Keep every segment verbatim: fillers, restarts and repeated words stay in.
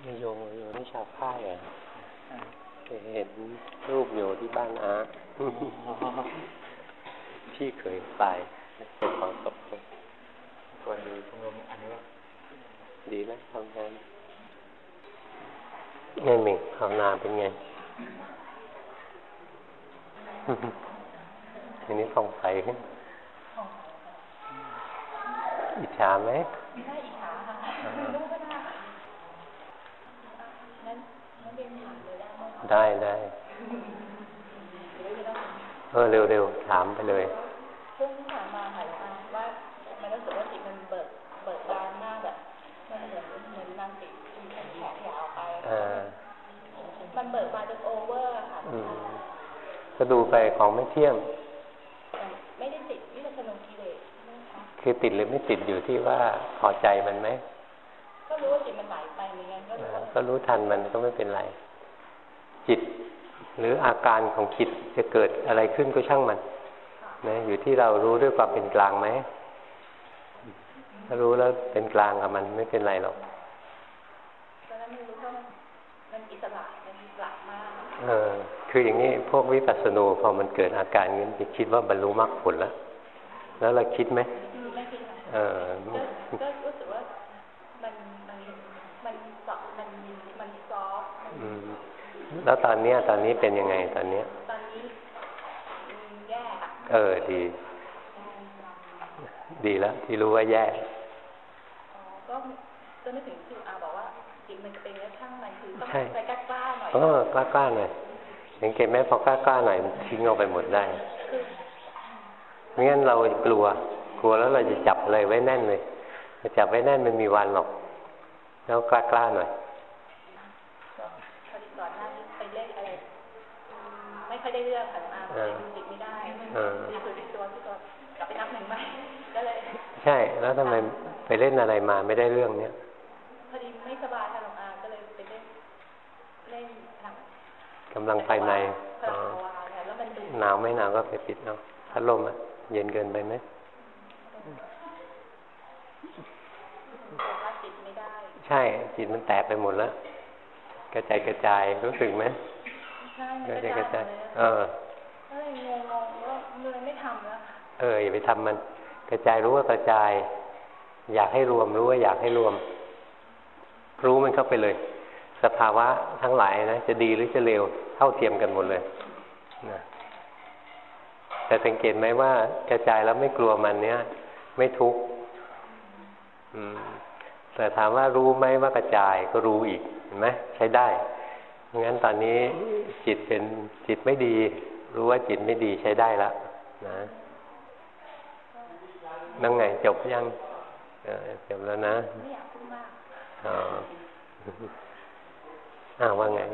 นายโยมโยมนี่ชาวค่ายอ่ะเห็นรูปอยู่ที่บ้านอาพี่เคยไปเป็นของศพวันนี้พวกเราอันนี้ดีไหมทำงานไงมิ่งภาวนาเป็นไงทีนี้ส่องใสขึ้นอิจฉาไหมไม่ได้อิจฉาค่ะได้ได้เออเร็วๆถามไปเลยช่วงที่ผ่านมาค่ะว่ามันรู้สึกว่าจิตมันเบิกเบิกบานมากแบบมันเหมือนเหมือนนางติดแขนแขนยาวไปมันเบิกบานจนโอเวอร์ค่ะก็ดูไปของไม่เที่ยงไม่ได้ติดวิปัสสนากิเลสคือติดหรือไม่ติดอยู่ที่ว่าพอใจมันไหมก็รู้ว่าจิตมันไหลไปเหมือนกันก็รู้ทันมันก็ไม่เป็นไรจิตหรืออาการของจิตจะเกิดอะไรขึ้นก็ช่างมันนะอยู่ที่เรารู้ด้วยความเป็นกลางไหมถ้ารู้แล้วเป็นกลางกับมันไม่เป็นไรหรอกตอนนั้นไม่รู้ว่ามันอิสระมันอิสระมากเออคืออย่างนี้พวกวิปัสสนูพอมันเกิดอาการนี้จะคิดว่าบรรลุมรรคผลแล้วแล้วเราคิดไหมไม่คิดเออก็รู้สึกว่ามันมันมันสอบมันมันซอฟแล้วตอนนี้ตอนนี้เป็นยังไงตอนนี้ตอนนี้แย่ค่ะเออดีดีแล้วที่รู้ว่าแย่อ๋อก็จะไม่ถึงที่อาบอกว่าจิตมันเป็นแล้วช่างมันคือต้องไปกล้าๆหน่อยเออกล้าๆหน่อยสังเกตไหมพอกล้าๆหน่อยทิ้งเอาไปหมดได้ไม่งั้นเรากลัวกลัวแล้วเราจะจับอะไรไว้แน่นเลยจับไว้แน่นมันมีวันหรอกแล้วกล้าๆหน่อยก่อนหน้านี้ไปเล่นอะไรไม่ค่อยได้เรื่องค่ะมาดูจิตไม่ได้ดีคือติดตัวที่ตัวกลับไปนับหนึ่งใหม่ก็เลยใช่แล้วทำไมไปเล่นอะไรมาไม่ได้เรื่องเนี้ยพอดีไม่สบายค่ะหลวงอาก็เลยไปเล่นเล่นกำลังภายในหนาวไม่หนาวก็ไปปิดเอาพัดลมอ่ะเย็นเกินไปไหมใช่จิตมันแตกไปหมดแล้วกระจายกระจายรู้สึกไหมใช่กระจายกระจายเออก็เลยงงๆว่าเมื่อไม่ทำแล้วเอออย่าไปทำมันกระจายรู้ว่ากระจายอยากให้รวมรู้ว่าอยากให้รวมรู้มันเข้าไปเลยสภาวะทั้งหลายนะจะดีหรือจะเลวเท่าเทียมกันหมดเลยนะแต่สังเกตไหมว่ากระจายแล้วไม่กลัวมันเนี้ยไม่ทุกข์แต่ถามว่ารู้ไหมว่ากระจายก็รู้อีกเห็นไหมใช้ได้งั้นตอนนี้จิตเป็นจิตไม่ดีรู้ว่าจิตไม่ดีใช้ได้แล้วนะนั่งไงจบยังจบแล้วนะไม่อยากพูดมากอ๋ออ้าวว่าไง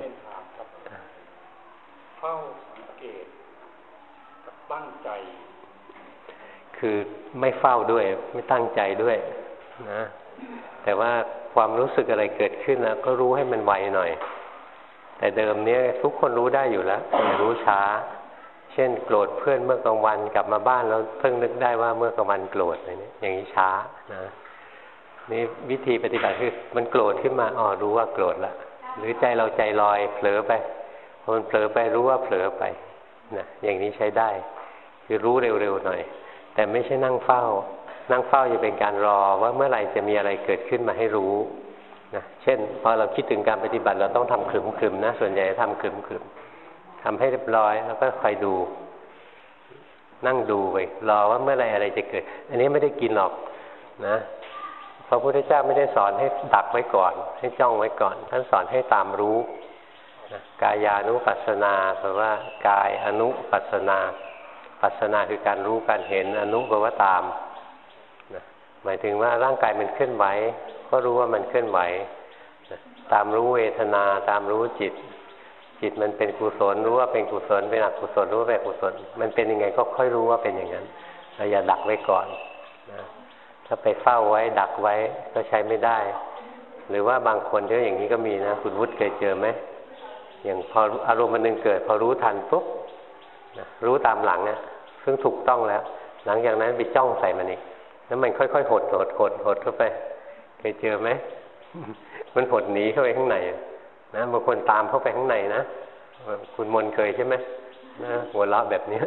เฝ้าสังเกตกับตั้งใจคือไม่เฝ้าด้วยไม่ตั้งใจด้วยนะแต่ว่าความรู้สึกอะไรเกิดขึ้นแล้วก็รู้ให้มันไวหน่อยแต่เดิมเนี้ยทุกคนรู้ได้อยู่แล้วแต่รู้ช้าเช่นโกรธเพื่อนเมื่อกลางวันกลับมาบ้านแล้วเพิ่งนึกได้ว่าเมื่อกลางวันโกรธอะไรนี้อย่างนี้ช้านะนี่วิธีปฏิบัติคือมันโกรธขึ้นมาอ๋อรู้ว่าโกรธละหรือใจเราใจลอยเผลอไปพอมันเผลอไปรู้ว่าเผลอไปนะอย่างนี้ใช้ได้คือรู้เร็วๆหน่อยแต่ไม่ใช่นั่งเฝ้านั่งเฝ้าจะเป็นการรอว่าเมื่อไหร่จะมีอะไรเกิดขึ้นมาให้รู้นะเช่นพอเราคิดถึงการปฏิบัติเราต้องทำขรึมๆนะส่วนใหญ่ทำขรึมๆทำให้เรียบร้อยแล้วก็คอยดูนั่งดูไปรอว่าเมื่อไหร่อะไรจะเกิดอันนี้ไม่ได้กินหรอกนะพระพุทธเจ้าไม่ได้สอนให้ดักไว้ก่อนให้จ้องไว้ก่อนท่านสอนให้ตามรู้นะกายานุปัสสนาแปลว่ากายอนุปัสสนาปัสสนาคือการรู้การเห็นอนุแปลว่าตามนะหมายถึงว่าร่างกายมันเคลื่อนไหวก็รู้ว่ามันเคลื่อนไหวนะตามรู้เวทนาตามรู้จิตจิตมันเป็นกุศลรู้ว่าเป็นกุศลเป็นอกุศลรู้ว่าเป็นอกุศลมันเป็นยังไงก็ค่อยรู้ว่าเป็นอย่างนั้นเราอย่าดักไว้ก่อนนะถ้าไปเฝ้าไว้ดักไว้ก็ใช้ไม่ได้หรือว่าบางคนที่อย่างนี้ก็มีนะคุณวุฒิเคยเจอไหมอย่างพออารมณ์มันนึงเกิดพอรู้ทันปุ๊บนะรู้ตามหลังเนี่ยซึ่งถูกต้องแล้วหลังจากนั้นไปจ้องใส่มันอีกแล้วมันค่อยๆหดหดหดหดเข้าไปเคยเจอไหมมันหดหนีเข้าไปข้างในนะบางคนตามเข้าไปข้างในนะคุณมนเคยใช่ไหมนะหัวเราะแบบนี้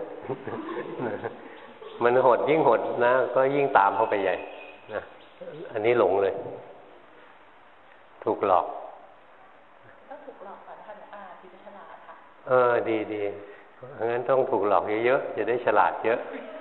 มันหดยิ่งหดนะก็ยิ่งตามเข้าไปใหญ่นะอันนี้หลงเลยถูกหลอกต้องถูกหลอกก่อนท่านอาที่จะฉลาดค่ะเออดีดีงั้นต้องถูกหลอกเยอะๆจะได้ฉลาดเยอะ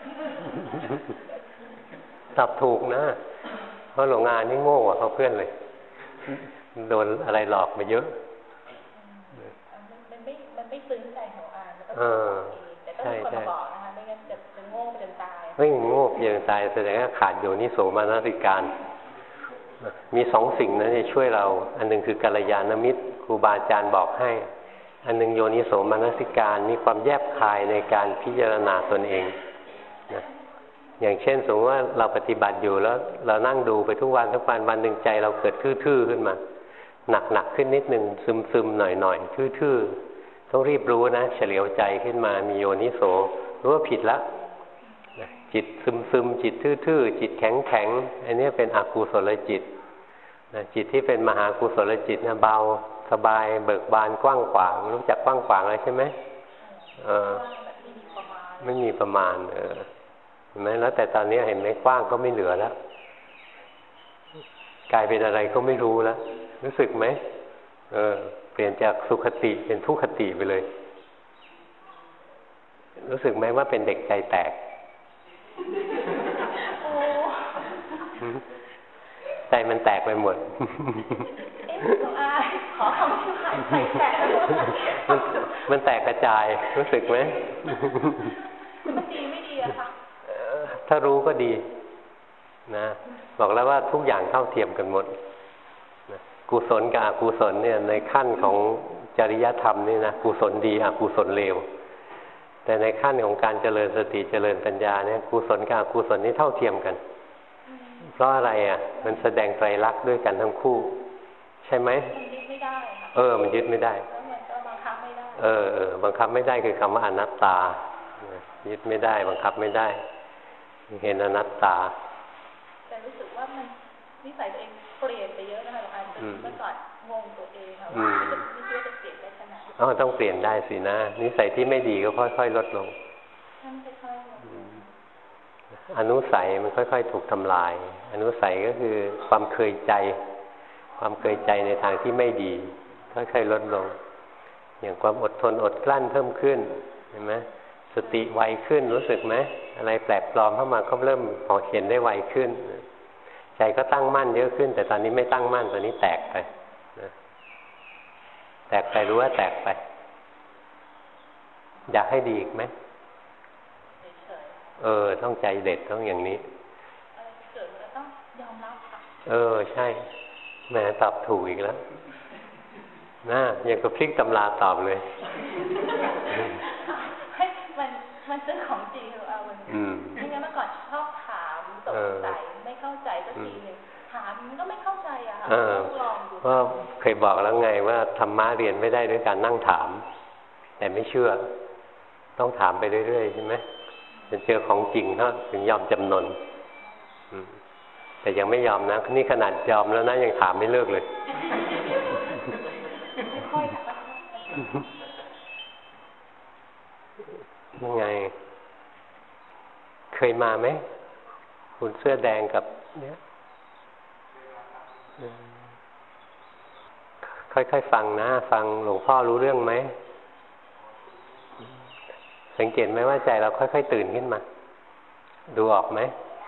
ตับถูกนะเพราะหลงงานนี่โง่กว่าเขาเพื่อนเลยโดนอะไรหลอกมาเยอะมันไม่มันไม่ซึ้งใจของอามันก็แต่ต้องมีคนมาบอกนะคะไม่งั้นจะจะโง่จนตายไม่โง่จนตายแสดงว่าขาดโยนิโสมนสิการมีสองสิ่งนั้นจะช่วยเราอันนึงคือกัลยาณมิตรครูบาอาจารย์บอกให้อันนึงโยนิโสมนสิการมีความแยบคายในการพิจารณาตนเองนะอย่างเช่นสมมติว่าเราปฏิบัติอยู่แล้วเรานั่งดูไปทุกวันทุกวันวันหนึ่งใจเราเกิดทื่อๆขึ้นมาหนักๆขึ้นนิดนึงซึมๆหน่อยๆทื่อๆต้องรีบรู้นะเฉลียวใจขึ้นมามีโยนิโสรู้ว่าผิดแล้วจิตซึมๆจิตทื่อๆจิตแข็งๆอันนี้เป็นอกุศลจิตนะจิตที่เป็นมหากุศลจิตนะเบาสบายเบิกบานกว้างขวางรู้จักกว้างขวางเลยใช่ไหมเออไม่มีประมาณเออเห็นไหมแล้วแต่ตอนนี้เห็นไหมกว้างก็ไม่เหลือแล้วกลายเป็นอะไรก็ไม่รู้แล้วรู้สึกไหมเออเปลี่ยนจากสุขติเป็นทุกขติไปเลยรู้สึกไหมว่าเป็นเด็กใจแตกใจมันแตกไปหมดเอ๊ะหนูอายขอคำที่หายใจแตกมันมันแตกกระจายรู้สึกไหมมันดีไม่ดีอะคะถ้ารู้ก็ดีนะบอกแล้วว่าทุกอย่างเท่าเทียมกันหมดนะกุศลกับอกุศลเนี่ยในขั้นของจริยธรรมนี่นะกุศลดีอกุศลเลวแต่ในขั้นของการเจริญสติเจริญปัญญาเนี่ยกุศลกับอกุศลนี่เท่าเทียมกันเพราะอะไรอ่ะมันแสดงไตรลักษณ์ด้วยกันทั้งคู่ใช่ไหมมันยึดไม่ได้เออมันยึดไม่ได้แล้วมันก็บังคับไม่ได้เออเออบังคับไม่ได้คือคำว่าอนัตตายึดไม่ได้บังคับไม่ได้เห็นอนัตตาแต่รู้สึกว่ามันนิสัยตัวเองเปลี่ยนไปเยอะนะคะหลวงอาจารย์เมื่อก่อนงงตัวเองค่ะว่าไม่คิดว่าจะเปลี่ยนได้ขนาดอ๋อต้องเปลี่ยนได้สินะนิสัยที่ไม่ดีก็ค่อยๆลดลงอนุสัยมันค่อยๆถูกทำลายอนุสัยก็คือความเคยใจความเคยใจในทางที่ไม่ดีค่อยๆลดลงอย่างความอดทนอดกลั้นเพิ่มขึ้นเห็นไหมสติไวขึ้นรู้สึกไหมอะไรแปลกปลอมเข้ามาก็เริ่มพอเห็นได้ไวขึ้นใจก็ตั้งมั่นเยอะขึ้นแต่ตอนนี้ไม่ตั้งมั่นตอนนี้แตกไปนะแตกไปรู้ว่าแตกไปอยากให้ดีอีกไหมเออต้องใจเด็ดต้องอย่างนี้เกิดแล้วต้องยอมรับค่ะเออใช่แหมตอบถูกอีกแล้วน่าอย่างกับพลิกตำราตอบเลยให้มันมันเป็นของจริงหรือเอามันไม่งั้นเมื่อก่อนชอบถามสงสัยไม่เข้าใจสักทีหนึ่งถามมันก็ไม่เข้าใจอะค่ะต้องลองดูก็เคยบอกแล้วไงว่าธรรมะเรียนไม่ได้ด้วยการนั่งถามแต่ไม่เชื่อต้องถามไปเรื่อยๆใช่ไหมจนเจอของจริงเขาถึงยอมจำนนแต่ยังไม่ยอมนะนี่ขนาดยอมแล้วนะยังถามไม่เลิกเลยยังไงเคยมาไหมคุณเสื้อแดงกับเนี้ยค่อยๆฟังนะฟังหลวงพ่อรู้เรื่องไหมสังเกตไหมว่าใจเราค่อยๆตื่นขึ้นมาดูออกไหม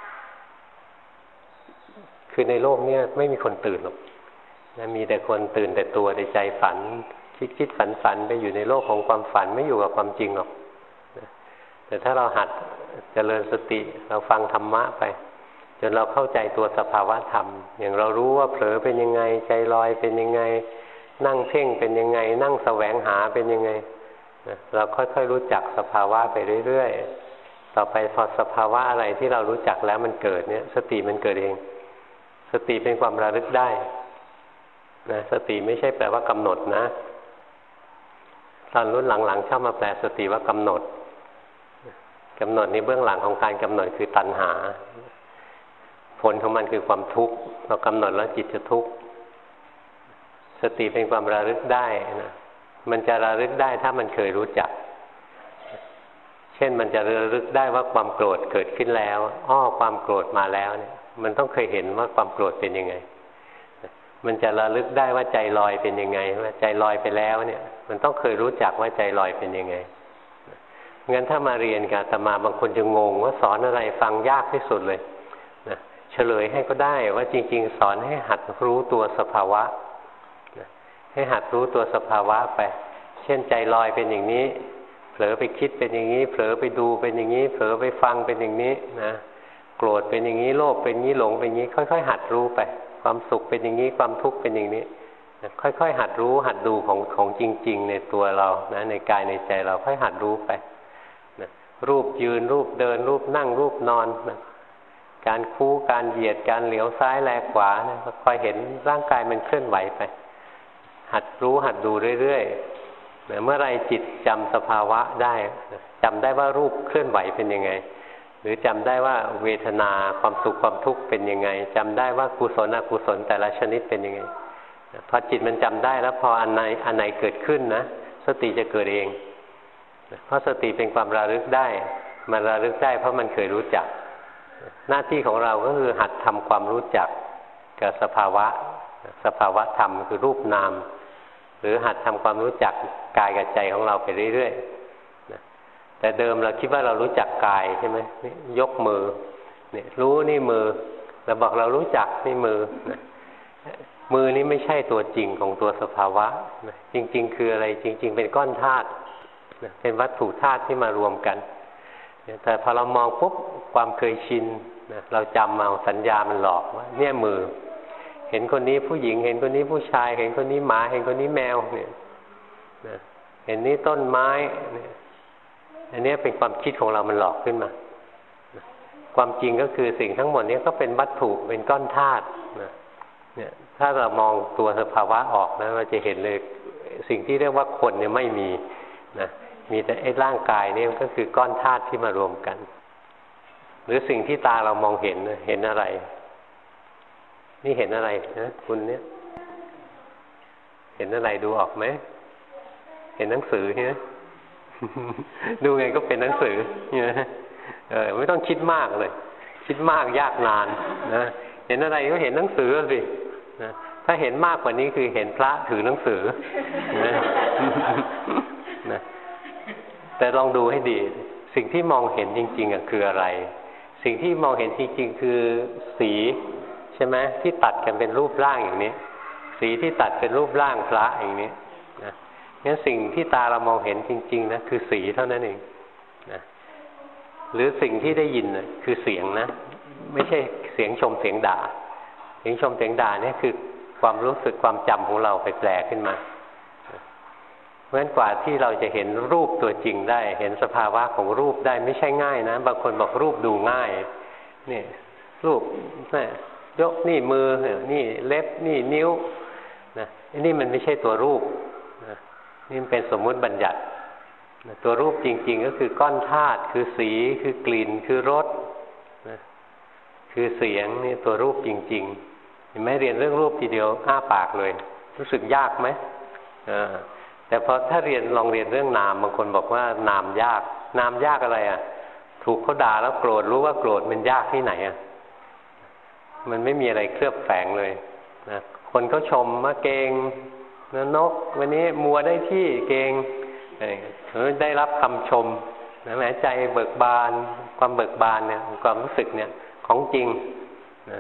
คือในโลกนี้ไม่มีคนตื่นหรอกนะมีแต่คนตื่นแต่ตัวในใจฝันคิดคิดฝันฝันไปอยู่ในโลกของความฝันไม่อยู่กับความจริงหรอกนะแต่ถ้าเราหัดเจริญสติเราฟังธรรมะไปจนเราเข้าใจตัวสภาวะธรรมอย่างเรารู้ว่าเผลอเป็นยังไงใจลอยเป็นยังไงนั่งเพ่งเป็นยังไงนั่งแสวงหาเป็นยังไงเราค่อยๆรู้จักสภาวะไปเรื่อยๆต่อไปพอสภาวะอะไรที่เรารู้จักแล้วมันเกิดเนี่ยสติมันเกิดเองสติเป็นความระลึกได้นะสติไม่ใช่แปลว่ากำหนดนะตอนรุ่นหลังๆชอบมาแปลสติว่ากำหนดกำหนดในเบื้องหลังของการกำหนดคือตัณหาผลของมันคือความทุกข์เรากำหนดแล้วจิตจะทุกข์สติเป็นความระลึกได้นะมันจะระลึกได้ถ้ามันเคยรู้จักเช่นมันจะระลึกได้ว่าความโกรธเกิดขึ้นแล้วอ้อความโกรธมาแล้วเนี่ยมันต้องเคยเห็นว่าความโกรธเป็นยังไงมันจะระลึกได้ว่าใจลอยเป็นยังไงว่าใจลอยไปแล้วเนี่ยมันต้องเคยรู้จักว่าใจลอยเป็นยังไงงั้นถ้ามาเรียนกับอาตมาบางคนจะงงว่าสอนอะไรฟังยากที่สุดเลยนะเฉลยให้ก็ได้ว่าจริงๆสอนให้หัดรู้ตัวสภาวะนะให้หัดรู้ตัวสภาวะไปเช่นใจลอยเป็นอย่างนี้เผลอไปคิดเป็นอย่างนี้เผลอไปดูเป็นอย่างนี้เผลอไปฟังเป็นอย่างนี้นะโกรธเป็นอย่างนี้โลภเป็นอย่างนี้หลงเป็นอย่างนี้ค่อยๆหัดรู้ไปความสุขเป็นอย่างนี้ความทุกข์เป็นอย่างนี้นะค่อยๆหัดรู้หัดดูของของจริงๆในตัวเรานะในกายในใจเราค่อยหัดรู้ไปนะรูปยืนรูปเดินรูปนั่งรูปนอนนะการคู่การเหยียดการเหลียวซ้ายแลขวานะค่อยเห็นร่างกายมันเคลื่อนไหวไปหัดรู้หัดดูเรื่อยๆเมื่อไรจิตจำสภาวะได้จำได้ว่ารูปเคลื่อนไหวเป็นยังไงหรือจำได้ว่าเวทนาความสุขความทุกข์เป็นยังไงจำได้ว่ากุศลอกุศลแต่ละชนิดเป็นยังไงพอจิตมันจำได้แล้วพออันไหนอันไหนเกิดขึ้นนะสติจะเกิดเองเพราะสติเป็นความระลึกได้มันระลึกได้เพราะมันเคยรู้จักหน้าที่ของเราก็คือหัดทำความรู้จักกับสภาวะสภาวะธรรมคือรูปนามหรือหัดทำความรู้จักกายกับใจของเราไปเรื่อยๆแต่เดิมเราคิดว่าเรารู้จักกายใช่ไหมยกมือเนี่ยรู้นี่มือเราบอกเรารู้จักนี่มือนะมือนี่ไม่ใช่ตัวจริงของตัวสภาวะนะจริงๆคืออะไรจริงๆเป็นก้อนธาตุนะเป็นวัตถุธาตุที่มารวมกันแต่พอเรามองปุ๊บความเคยชินนะเราจำเอาสัญญามันหลอกว่าเนี่ยมือเห็นคนนี้ผู้หญิงเห็นคนนี้ผู้ชายเห็นคนนี้หมาเห็นคนนี้แมวเนี่ยนะเห็นนี่ต้นไม้เนี่ยอันนี้เป็นความคิดของเรามันหลอกขึ้นมานะความจริงก็คือสิ่งทั้งหมดนี้ก็เป็นวัตถุเป็นก้อนธาตุนะเนี่ยถ้าเรามองตัวสภาวะออกนะเราจะเห็นเลยสิ่งที่เรียกว่าคนเนี่ยไม่มีนะมีแต่ไอ้ร่างกายนี่ก็คือก้อนธาตุที่มารวมกันหรือสิ่งที่ตาเรามองเห็นเห็นอะไรนี่เห็นอะไรนะคุณเนี่ยเห็นอะไรดูออกไหมเห็นหนังสือใช่ไหม ดูไงก็เป็นหนังสือเนี่ยเออไม่ต้องคิดมากเลยคิดมากยากนานนะเห็นอะไรก็เห็นหนังสือสินะถ้าเห็นมากกว่านี้คือเห็นพระถือหนังสือนะ นะแต่ลองดูให้ดีสิ่งที่มองเห็นจริงๆอ่ะคืออะไรสิ่งที่มองเห็นจริงๆคือสีใช่ไหมที่ตัดกันเป็นรูปร่างอย่างนี้สีที่ตัดเป็นรูปร่างพระอย่างนี้นะงั้นสิ่งที่ตาเรามองเห็นจริงๆนะคือสีเท่านั้นเองนะหรือสิ่งที่ได้ยินนะคือเสียงนะไม่ใช่เสียงชมเสียงด่าเสียงชมเสียงด่าเนี่ยคือความรู้สึกความจำของเราไปแปลขึ้นมาเพราะฉะนั้นกว่าที่เราจะเห็นรูปตัวจริงได้เห็นสภาวะของรูปได้ไม่ใช่ง่ายนะบางคนบอกรูปดูง่ายนี่รูปนี่ยกนี่มือนี่เล็บนี่นิ้วนะนี่มันไม่ใช่ตัวรูปนะนี่มันเป็นสมมุติบัญญัตินะตัวรูปจริงๆก็คือก้อนธาตุคือสีคือกลิ่นคือรสนะคือเสียงนี่ตัวรูปจริงๆเห็นไหมเรียนเรื่องรูปทีเดียวอ้าปากเลยรู้สึกยากไหมอ่าแต่พอถ้าเรียนลองเรียนเรื่องนามบางคนบอกว่านามยากนามยากอะไรอ่ะถูกเขาด่าแล้วโกรธรู้ว่าโกรธมันยากที่ไหนอ่ะมันไม่มีอะไรเคลือบแฝงเลยนะคนเขาชมว่าเก่งนะนกวันนี้มัวได้ที่เก่งได้รับคำชมนะแม้ใจเบิกบานความเบิกบานเนี่ยความรู้สึกเนี่ยของจริงนะ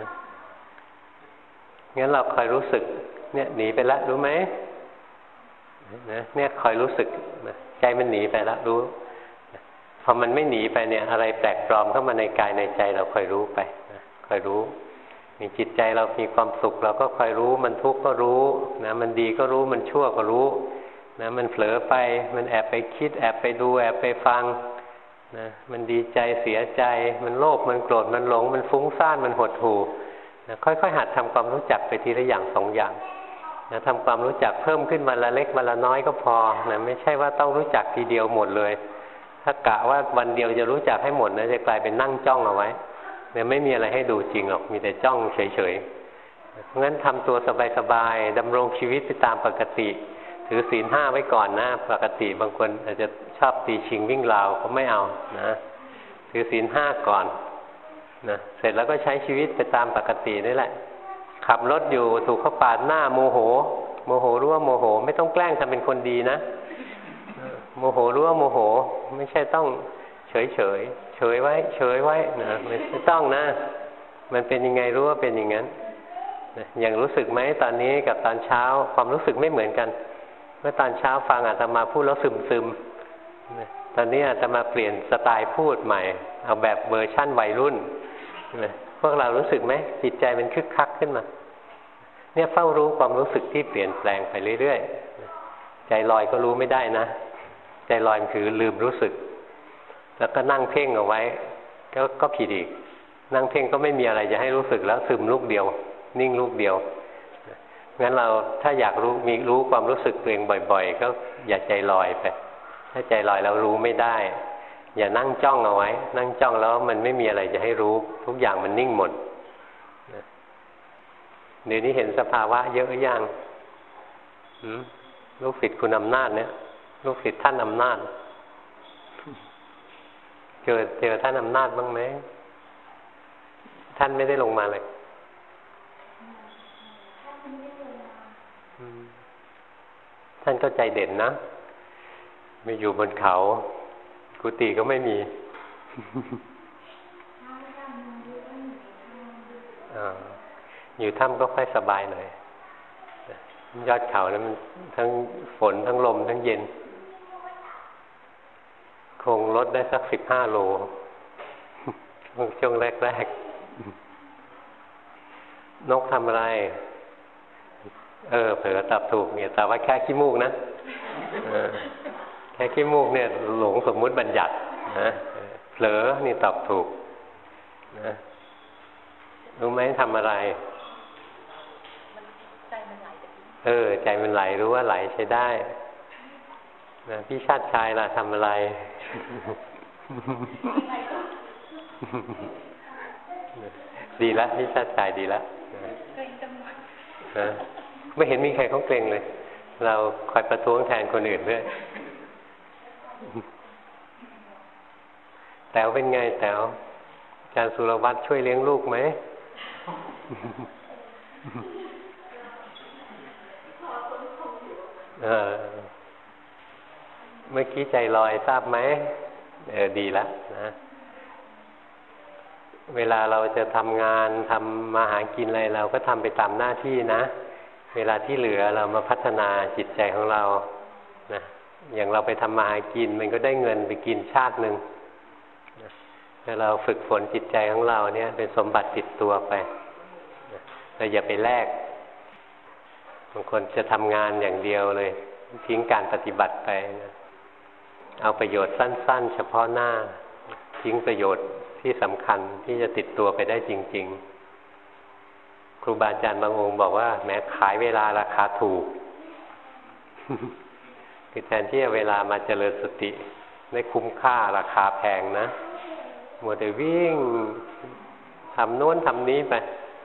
งั้นเราคอยรู้สึกเนี่ยหนีไปแล้วรู้ไหมนะเนี่ยคอยรู้สึกนะใจมันหนีไปแล้วรู้พอมันไม่หนีไปเนี่ยอะไรแปลกปลอมเข้ามาในกายในใจเราคอยรู้ไปนะคอยรู้มีจิตใจเรามีความสุขเราก็คอยรู้มันทุกข์ก็รู้นะมันดีก็รู้มันชั่วก็รู้นะมันเผลอไปมันแอบไปคิดแอบไปดูแอบไปฟังนะมันดีใจเสียใจมันโลภมันโกรธมันหลงมันฟุ้งซ่านมันหดหู่นะค่อยๆหัดทำความรู้จักไปทีละอย่างสองอย่างนะทำความรู้จักเพิ่มขึ้นวันละเล็กวันละน้อยก็พอนะไม่ใช่ว่าต้องรู้จักทีเดียวหมดเลยถ้ากะว่าวันเดียวจะรู้จักให้หมดนะจะกลายเป็นนั่งจ้องเอาไว้เนี่ยไม่มีอะไรให้ดูจริงหรอกมีแต่จ้องเฉยๆเพราะงั้นทำตัวสบายๆดำรงชีวิตไปตามปกติถือศีลห้าไว้ก่อนนะปกติบางคนอาจจะชอบตีชิงวิ่งราวก็ไม่เอานะถือศีลห้าก่อนนะเสร็จแล้วก็ใช้ชีวิตไปตามปกตินี่แหละขับรถอยู่ถูกเขาปาดหน้าโมโหโมโหรู้ว่าโมโหไม่ต้องแกล้งทำเป็นคนดีนะโมโหรู้ว่าโมโหไม่ใช่ต้องเฉยเฉยเฉยไว้เฉยไว้นะไม่ต้องนะมันเป็นยังไงรู้ว่าเป็นอย่างนั้นอย่างรู้สึกไหมตอนนี้กับตอนเช้าความรู้สึกไม่เหมือนกันเมื่อตอนเช้าฟังอาตมาพูดแล้วซึมซึมตอนนี้อาตมาเปลี่ยนสไตล์พูดใหม่เอาแบบเวอร์ชั่นวัยรุ่นพวกเรารู้สึกไหมจิตใจมันคึกคักขึ้นมาเนี่ยเฝ้ารู้ความรู้สึกที่เปลี่ยนแปลงไปเรื่อยๆใจลอยก็รู้ไม่ได้นะใจลอยมันคือลืมรู้สึกแล้วก็นั่งเพ่งเอาไว้ก็ก็ผิดอีกนั่งเพ่งก็ไม่มีอะไรจะให้รู้สึกแล้วซึมลูกเดียวนิ่งลูกเดียวงั้นเราถ้าอยากรู้มีรู้ความรู้สึกตัวเองบ่อยๆก็อย่าใจลอยไปถ้าใจลอยแล้วรู้ไม่ได้อย่านั่งจ้องเอาไว้นั่งจ้องแล้วมันไม่มีอะไรจะให้รู้ทุกอย่างมันนิ่งหมดเดี๋ยวนี้เห็นสภาวะเยอะหรือยังลูกศิษย์คุณอำนาจเนี่ยลูกศิษย์ท่านอำนาจเจอเจอท่านอำนาจบ้างไหมท่านไม่ได้ลงมาเลยท่านก็ใจเด่นนะไม่อยู่บนเขากุฏิก็ไม่มีอยู่ถ้ำก็ค่อยสบายหน่อยยอดเขานั้นมันทั้งฝนทั้งลมทั้งเย็นคงลดได้สักสิบห้าโลช่วงแรกๆนกทำอะไรเออเผลอตอบถูกเนี่ยแต่ว่าแค่ขี้มูกนะแค่ขี้มูกเนี่ยหลงสมมุติบัญญัตินะเผลอนี่ตอบถูกนะรู้ไหมทำอะไรใจมันไหลเออใจมันไหลรู้ว่าไหลใช้ได้นะพี่ชาติชายล่ะทำอะไรดีละพี่ชาติชายดีละนะไม่เห็นมีใครเขาเกรงเลยเราคอยประท้วงแทนคนอื่นด้วยแต๋วเป็นไงแต๋วอาจารย์สุรวัตรช่วยเลี้ยงลูกไหมเออเมื่อกี้ใจลอยทราบไหมเออดีแล้วนะเวลาเราจะทำงานทำมาหากินอะไรเราก็ทำไปตามหน้าที่นะเวลาที่เหลือเรามาพัฒนาจิตใจของเรานะอย่างเราไปทำมาหากินมันก็ได้เงินไปกินชาติหนึ่งถ้าเราฝึกฝนจิตใจของเราเนี่ยเป็นสมบัติติดตัวไปเราอย่าไปแลกบางคนจะทำงานอย่างเดียวเลยทิ้งการปฏิบัติไปนะเอาประโยชน์สั้นๆเฉพาะหน้าทิ้งประโยชน์ที่สำคัญที่จะติดตัวไปได้จริงๆครูบาอาจารย์บางองค์บอกว่าแม้ขายเวลาราคาถูก คือแทนที่จะเวลามาเจริญสติได้คุ้มค่าราคาแพงนะมัวแต่วิ่งทำโน้นทำนี้ไป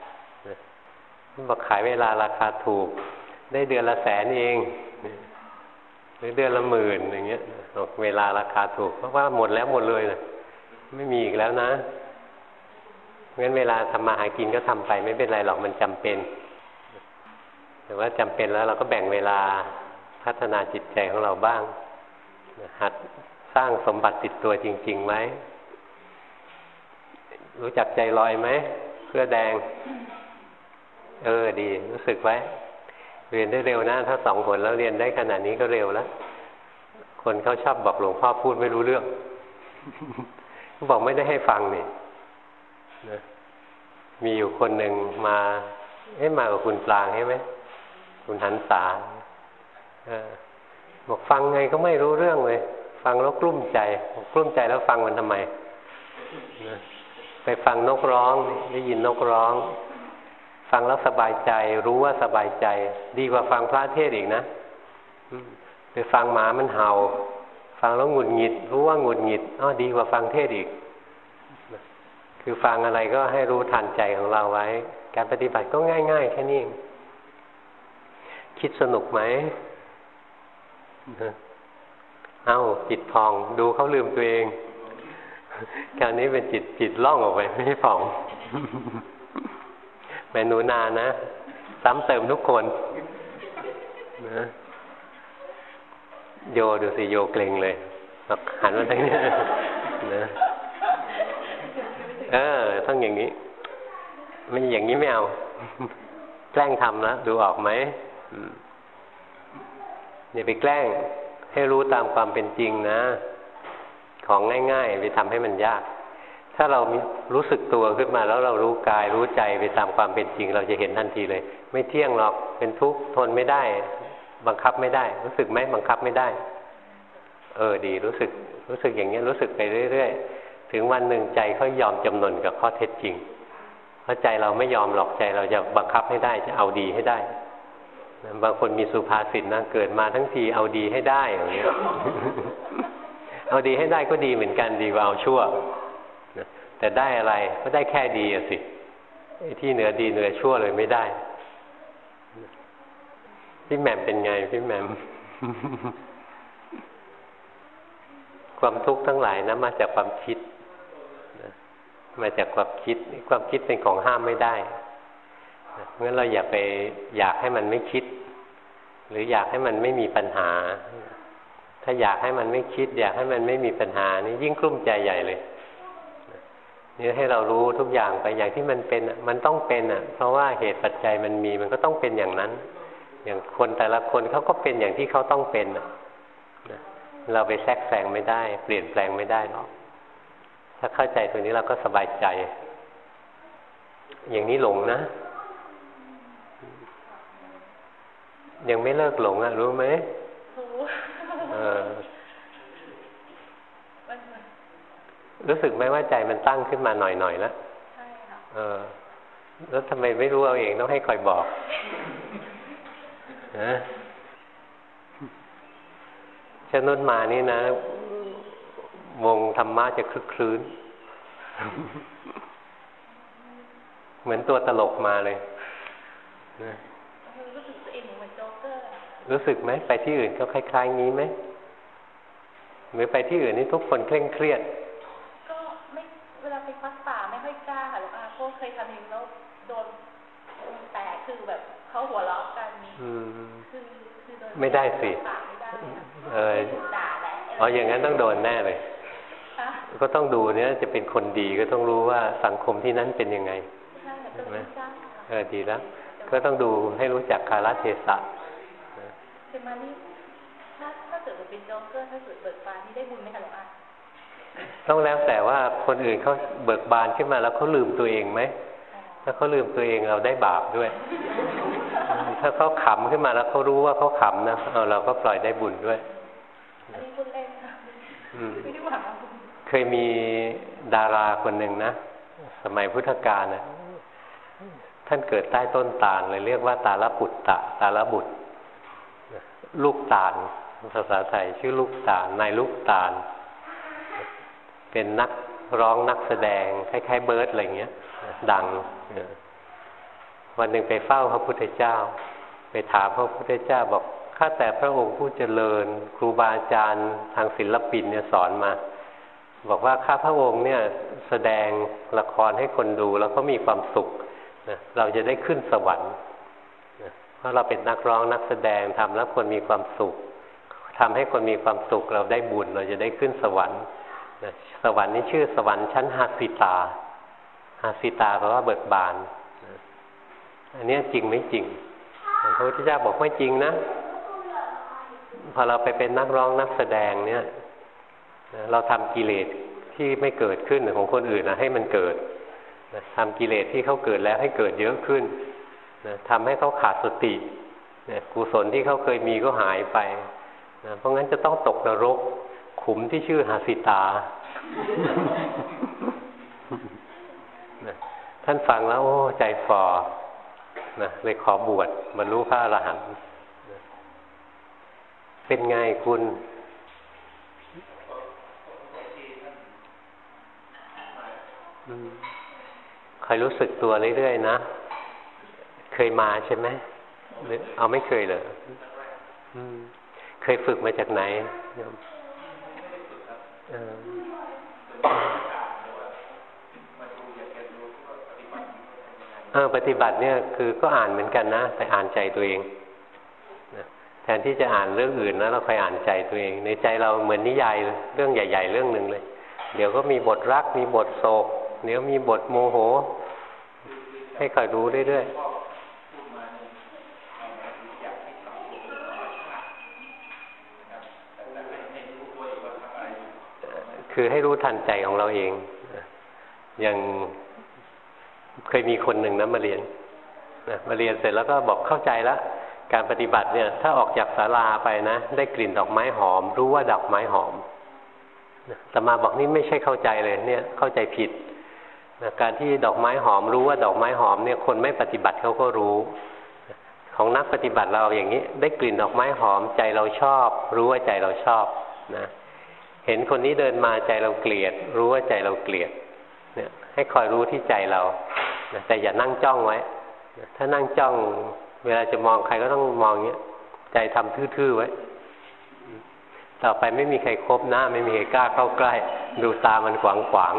บอกขายเวลาราคาถูกได้เดือนละแสนเองหรือเดือนละหมื่นอย่างเงี้ยบอกเวลาราคาถูกเพราะว่าหมดแล้วหมดเลยนะไม่มีอีกแล้วนะงั้นเวลาทำมาหากินก็ทำไปไม่เป็นไรหรอกมันจำเป็นแต่ว่าจำเป็นแล้วเราก็แบ่งเวลาพัฒนาจิตใจของเราบ้างหัดสร้างสมบัติติดตัวจริงๆไหมรู้จักใจลอยไหมเสื้อแดงเออดีรู้สึกไว้เรียนได้เร็วนะถ้าสองผลแล้วเรียนได้ขนาดนี้ก็เร็วแล้วคนเขาชอบบอกหลวงพ่อพูดไม่รู้เรื่องเขาบอกไม่ได้ให้ฟังนี่นะมีอยู่คนหนึ่งมาเอ๊ะมากับคุณปลางใช่ไหมคุณหันษาบอกฟังไงก็ไม่รู้เรื่องเลยฟังแล้วกลุ้มใจกลุ้มใจแล้วฟังมันทำไมนะไปฟังนกร้องได้ยินนกร้องฟังแล้วสบายใจรู้ว่าสบายใจดีกว่าฟังพระเทศน์อีกนะไปฟังหมามันเห่าฟังแล้วหงุดหงิดรู้ว่าหงุดหงิดอ้อดีกว่าฟังเทศน์อีกคือฟังอะไรก็ให้รู้ทันใจของเราไว้การปฏิบัติก็ง่ายๆแค่นี้คิดสนุกไหมเอ้าจิตพองดูเขาลืมตัวเองคราวนี้เป็นจิตจิตล่องออกไปไม่ใช่พองแม่หนูนานะซ้ำเติมทุกคนนะโยดูสิโยเกรงเลยหันมาทางนี้นะเออต้องอย่างนี้ไม่อย่างนี้ไม่เอาแกล้งทำนะดูออกไหมอย่าไปแกล้งให้รู้ตามความเป็นจริงนะของง่ายๆไปทำให้มันยากถ้าเรารู้สึกตัวขึ้นมาแล้วเรารู้กายรู้ใจไปตามความเป็นจริงเราจะเห็นทันทีเลยไม่เที่ยงหรอกเป็นทุกข์ทนไม่ได้บังคับไม่ได้รู้สึกไหมบังคับไม่ได้เออดีรู้สึกรู้สึกอย่างนี้รู้สึกไปเรื่อยๆถึงวันหนึ่งใจเขายอมจำนนกับข้อเท็จจริงเพราะใจเราไม่ยอมหรอกใจเราจะบังคับให้ได้จะเอาดีให้ได้บางคนมีสุภาษิตนะเกิดมาทั้งทีเอาดีให้ได้อย่างนี้ เอาดีให้ได้ก็ดีเหมือนกันดีกว่าเอาชั่วแต่ได้อะไรก็ได้แค่ดีอะสิที่เหนือดีเหนือชั่วเลยไม่ได้พี่แหม่มเป็นไงพี่แหม่ม ความทุกข์ทั้งหลายนะมาจากความคิดมาจากความคิดความคิดเป็นของห้ามไม่ได้เพราะงั้นเราอย่าไปอยากให้มันไม่คิดหรืออยากให้มันไม่มีปัญหาถ้าอยากให้มันไม่คิดอยากให้มันไม่มีปัญหานี่ยิ่งกลุ้มใจใหญ่เลยนี่ให้เรารู้ทุกอย่างไปอย่างที่มันเป็นมันต้องเป็นอ่ะเพราะว่าเหตุปัจจัยมันมีมันก็ต้องเป็นอย่างนั้นอย่างคนแต่ละคนเขาก็เป็นอย่างที่เขาต้องเป็นอ่ะเราไปแทรกแซงไม่ได้เปลี่ยนแปลงไม่ได้หรอกถ้าเข้าใจตัวนี้เราก็สบายใจอย่างนี้หลงนะยังไม่เลิกหลงอ่ะรู้ไหมเออรู้สึกไหมว่าใจมันตั้งขึ้นมาหน่อยๆแล้วใช่ค่ะเออแล้วทำไมไม่รู้เอาเองต้องให้คอยบอกนะชนุนมานี่นะวงธรรมะจะคลึกคลื้นเหมือนตัวตลกมาเลยนะรู้สึกตัวเองเหมือนโจ๊กเกอร์รู้สึกไหมไปที่อื่นก็คล้ายๆงี้ไหมหรือไปที่อื่นนี่ทุกคนเคร่งเครียดก็ไม่เวลาไปพักป่าไม่ค่อยกล้าค่ะหลวงอาเพราะเคยทำเองแล้วโดนแต่คือแบบเขาหัวเราะกันคือคือโดนไม่ได้สิเอออ๋ออย่างนั้นต้องโดนแน่เลยก็ต้องดูเนี่ยจะเป็นคนดีก็ต้องรู้ว่าสังคมที่นั้นเป็นยังไงใช่ไหมเออดีแล้วก็ต้องดูให้รู้จักกาลเทศะเซมานี่ถ้าถ้าเกิดเป็นโจ๊กเกอร์ถ้าเกิดเบิกบานนี่ได้บุญไหมคะหลวงอาต้องแล้วแต่ว่าคนอื่นเขาเบิกบานขึ้นมาแล้วเขาลืมตัวเองไหมถ้าเขาลืมตัวเองเราได้บาปด้วยถ้าเขาขำขึ้นมาแล้วเขารู้ว่าเขาขำนะเอาเราก็ปล่อยได้บุญด้วยอันนี้บุญเล่นค่ะไม่ได้หวังเคยมีดาราคนหนึ่งนะสมัยพุทธกาลนะท่านเกิดใต้ต้นตาลเลยเรียกว่าตาลปุตตะตาลบุตรลูกตาลภาษาไทยชื่อลูกตาลนายลูกตาลเป็นนักร้องนักแสดงคล้ายๆเบิร์ดอะไรเงี้ยดังวันหนึ่งไปเฝ้าพระพุทธเจ้าไปถามพระพุทธเจ้าบอกข้าแต่พระองค์ผู้เจริญครูบาอาจารย์ทางศิลปินเนี่ยสอนมาบอกว่าข้าพระองค์เนี่ยแสดงละครให้คนดูแล้วก็มีความสุขนะเราจะได้ขึ้นสวรรค์นะเพราะเราเป็นนักร้องนักแสดงทำแล้วคนมีความสุขทำให้คนมีความสุขเราได้บุญเราจะได้ขึ้นสวรรค์นะสวรรค์นี้ชื่อสวรรค์ชั้นหาสิตาหาสิตาแปลว่าเบิกบานนะอันนี้จริงไม่จริงพระพุทธเจ้าบอกไม่จริงนะพอเราไปเป็นนักร้องนักแสดงเนี่ยเราทำกิเลสที่ไม่เกิดขึ้นของคนอื่นนะให้มันเกิดนะทำกิเลสที่เขาเกิดแล้วให้เกิดเยอะขึ้นนะทำให้เขาขาดสตินะกุศลที่เขาเคยมีก็หายไปนะเพราะงั้นจะต้องตกนรกขุมที่ชื่อหาสิตา นะท่านฟังแล้วโอ้ใจฝ่อนะเลยขอบวชบรรลุพระอรหันต์เป็นไงคุณคอยรู้สึกตัวเรื่อยๆนะเคยมาใช่ไหมหรือเอาไม่เคยเลยเคยฝึกมาจากไหนเออปฏิบัติเนี่ยคือก็อ่านเหมือนกันนะแต่อ่านใจตัวเองแทนที่จะอ่านเรื่องอื่นนะเราคอยอ่านใจตัวเองในใจเราเหมือนนิยายเรื่องใหญ่ๆเรื่องหนึ่งเลยเดี๋ยวก็มีบทรักมีบทโศกเดี๋ยวมีบทโมโหให้คอยรู้เรื่อยๆคือให้รู้ทันใจของเราเองอย่างเคยมีคนหนึ่งนะมาเรียนนะมาเรียนเสร็จแล้วก็บอกเข้าใจแล้วการปฏิบัติเนี่ยถ้าออกจากศาลาไปนะได้กลิ่นดอกไม้หอมรู้ว่าดอกไม้หอมแต่มาบอกนี่ไม่ใช่เข้าใจเลยเนี่ยเข้าใจผิดนะการที่ดอกไม้หอมรู้ว่าดอกไม้หอมเนี่ยคนไม่ปฏิบัติเขาก็รู้ของนักปฏิบัติเราอย่างนี้ได้กลิ่นดอกไม้หอมใจเราชอบรู้ว่าใจเราชอบนะเห็นคนนี้เดินมาใจเราเกลียดรู้ว่าใจเราเกลียดเนี่ยให้คอยรู้ที่ใจเรานะแต่อย่านั่งจ้องไว้นะถ้านั่งจ้องเวลาจะมองใครก็ต้องมองเงี้ยใจทำทื่อๆไว้ต่อไปไม่มีใครคบหน้าไม่มีใครกล้าเข้าใกล้ดูตามันขวางขวาง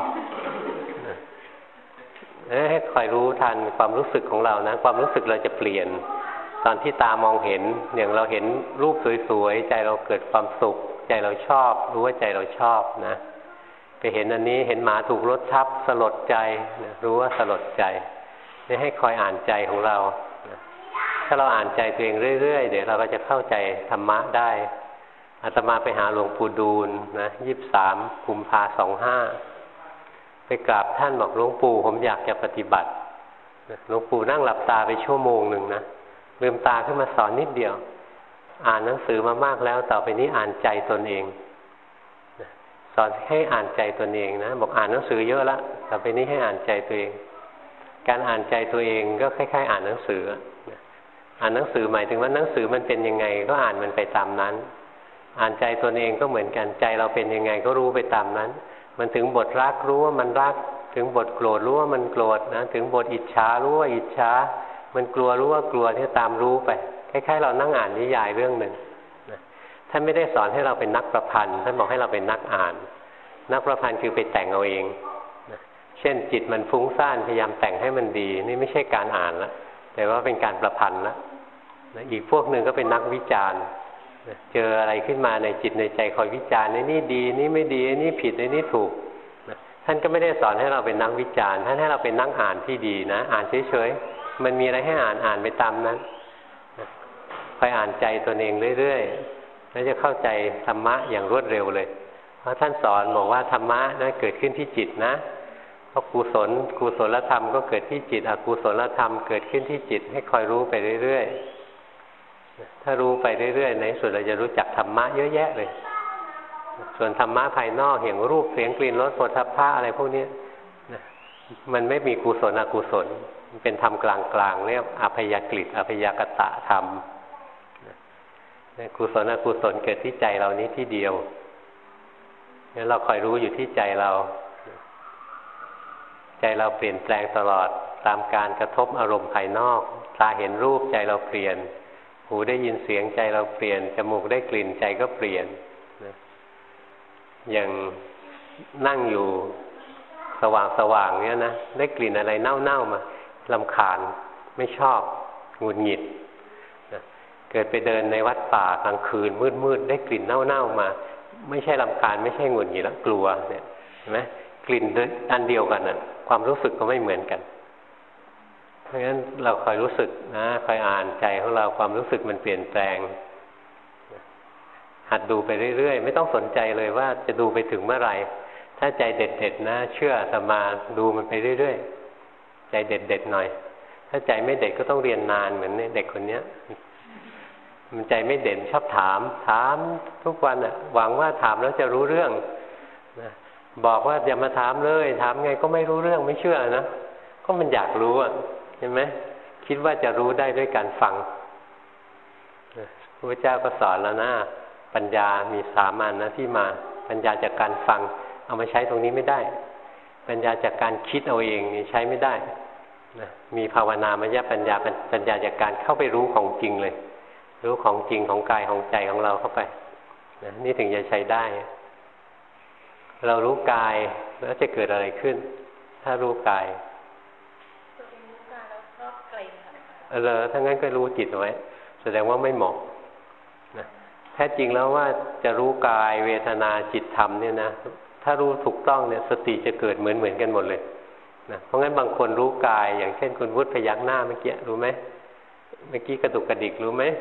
ให้คอยรู้ทันความรู้สึกของเรานะความรู้สึกเราจะเปลี่ยนตอนที่ตามองเห็นอย่างเราเห็นรูปสวยๆใจเราเกิดความสุขใจเราชอบรู้ว่าใจเราชอบนะไปเห็นอันนี้เห็นหมาถูกรถทับสลดใจนะรู้ว่าสลดใจนี่ให้คอยอ่านใจของเรานะถ้าเราอ่านใจตัวเองเรื่อยๆเดี๋ยวเราก็จะเข้าใจธรรมะได้อาตมาไปหาหลวงปู่ดูลนะยี่สิบสามกุมภาสองห้าไปกราบท่านบอกหลวงปู่ผมอยากจะปฏิบัติหลวงปู่นั่งหลับตาไปชั่วโมงหนึ่งนะลืมตาขึ้นมาสอนนิดเดียวอ่านหนังสือมามากแล้วต่อไปนี้อ่านใจตนเองสอนให้อ่านใจตนเองนะบอกอ่านหนังสือเยอะละต่อไปนี้ให้อ่านใจตัวเองการอ่านใจตัวเองก็คล้ายๆอ่านหนังสืออ่านหนังสือหมายถึงว่าหนังสือมันเป็นยังไงก็อ่านมันไปตามนั้นอ่านใจตนเองก็เหมือนกันใจเราเป็นยังไงก็รู้ไปตามนั้นมันถึงบทรักรู้ว่ามันรักถึงบทโกรธรู้ว่ามันโกรธนะถึงบทอิจฉารู้ว่าอิจฉามันกลัวรู้ว่ากลัวที่ตามรู้ไปคล้ายๆเรานั่งอ่านนิยายเรื่องหนึ่งนะท่านไม่ได้สอนให้เราเป็นนักประพันธ์ท่านบอกให้เราเป็นนักอ่านนักประพันธ์คือไปแต่งเอาเองนะเช่นจิตมันฟุ้งซ่านพยายามแต่งให้มันดีนี่ไม่ใช่การอ่านละแต่ว่าเป็นการประพันธ์ละนะอีกพวกหนึ่งก็เป็นนักวิจารณ์นะเจออะไรขึ้นมาในจิตในใจคอยวิจารณ์นี่ดีนี่ไม่ดีนี่ผิดนี่ถูกนะท่านก็ไม่ได้สอนให้เราเป็นนักวิจารณ์ท่านให้เราเป็นนักอ่านที่ดีนะอ่านเฉยๆมันมีอะไรให้อ่านอ่านไปตามนั้นคอยอ่านใจตัวเองเรื่อยๆแล้วจะเข้าใจธรรมะอย่างรวดเร็วเลยเพราะท่านสอนบอกว่าธรรมะนะเกิดขึ้นที่จิตนะเพราะกุศลกุศลธรรมก็เกิดที่จิตอกุศลธรรมเกิดขึ้นที่จิตให้คอยรู้ไปเรื่อยๆถ้ารู้ไปเรื่อยๆในสุดเราจะรู้จักธรรมะเยอะแยะเลยส่วนธรรมะภายนอกอย่างรูปเสียงกลิ่นรสโผฏฐัพพะอะไรพวกนี้มันไม่มีกุศลอกุศลมันเป็นธรรมกลางๆเรียกอภัยกฤตอภัยกตะธรรมกุศลอกุศลเกิดที่ใจเรานี้ที่เดียวงั้นเราคอยรู้อยู่ที่ใจเราใจเราเปลี่ยนแปลงตลอดตามการกระทบอารมณ์ภายนอกตาเห็นรูปใจเราเปลี่ยนหูได้ยินเสียงใจเราเปลี่ยนจมูกได้กลิ่นใจก็เปลี่ยนนะอย่างนั่งอยู่สว่างๆเนี่ยนะได้กลิ่นอะไรเน่าๆมารำคาญไม่ชอบหงุดหงิดนะเกิดไปเดินในวัดป่ากลางคืนมืดๆได้กลิ่นเน่าๆมาไม่ใช่รำคาญไม่ใช่หงุดหงิดแล้วกลัวเนี่ยเห็นไหมกลิ่นอันเดียวกันน่ะความรู้สึกก็ไม่เหมือนกันเพราะฉะนั้นเราคอยรู้สึกนะคอยอ่านใจของเราความรู้สึกมันเปลี่ยนแปลงหัดดูไปเรื่อยๆไม่ต้องสนใจเลยว่าจะดูไปถึงเมื่อไหร่ถ้าใจเด็ดๆนะเชื่ออาตมาดูมันไปเรื่อยๆใจเด็ดๆหน่อยถ้าใจไม่เด็ดก็ต้องเรียนนานเหมือนเด็กคนเนี้ยมันใจไม่เด่นชอบถามถามทุกวันอ่ะหวังว่าถามแล้วจะรู้เรื่องนะบอกว่าอย่ามาถามเลยถามไงก็ไม่รู้เรื่องไม่เชื่อนะก็มันอยากรู้อ่ะเห็นไหมคิดว่าจะรู้ได้ด้วยการฟังพระพุทธเจ้าก็สอนแล้วนะปัญญามีสามอันนะที่มาปัญญาจากการฟังเอามาใช้ตรงนี้ไม่ได้ปัญญาจากการคิดเอาเองนี่ใช้ไม่ได้นะมีภาวนามยปัญญาปัญญาจากการเข้าไปรู้ของจริงเลยรู้ของจริงของกายของใจของเราเข้าไปนะนี่ถึงจะใช้ได้เรารู้กายแล้วจะเกิดอะไรขึ้นถ้ารู้กายตัวเองรู้กายแล้วก็เกร็งค่ะเออถ้างั้นก็รู้จิตเอาไว้แสดงว่าไม่เหมาะนะแท้จริงแล้วว่าจะรู้กายเวทนาจิตธรรมเนี่ยนะถ้ารู้ถูกต้องเนี่ยสติจะเกิดเหมือนเหมือนกันหมดเลยนะเพราะงั้นบางคนรู้กายอย่างเช่นคุณวุฒิพยักหน้าเมื่อกี้รู้ไหมเมื่อกี้กระดุกกระดิกรู้ไหม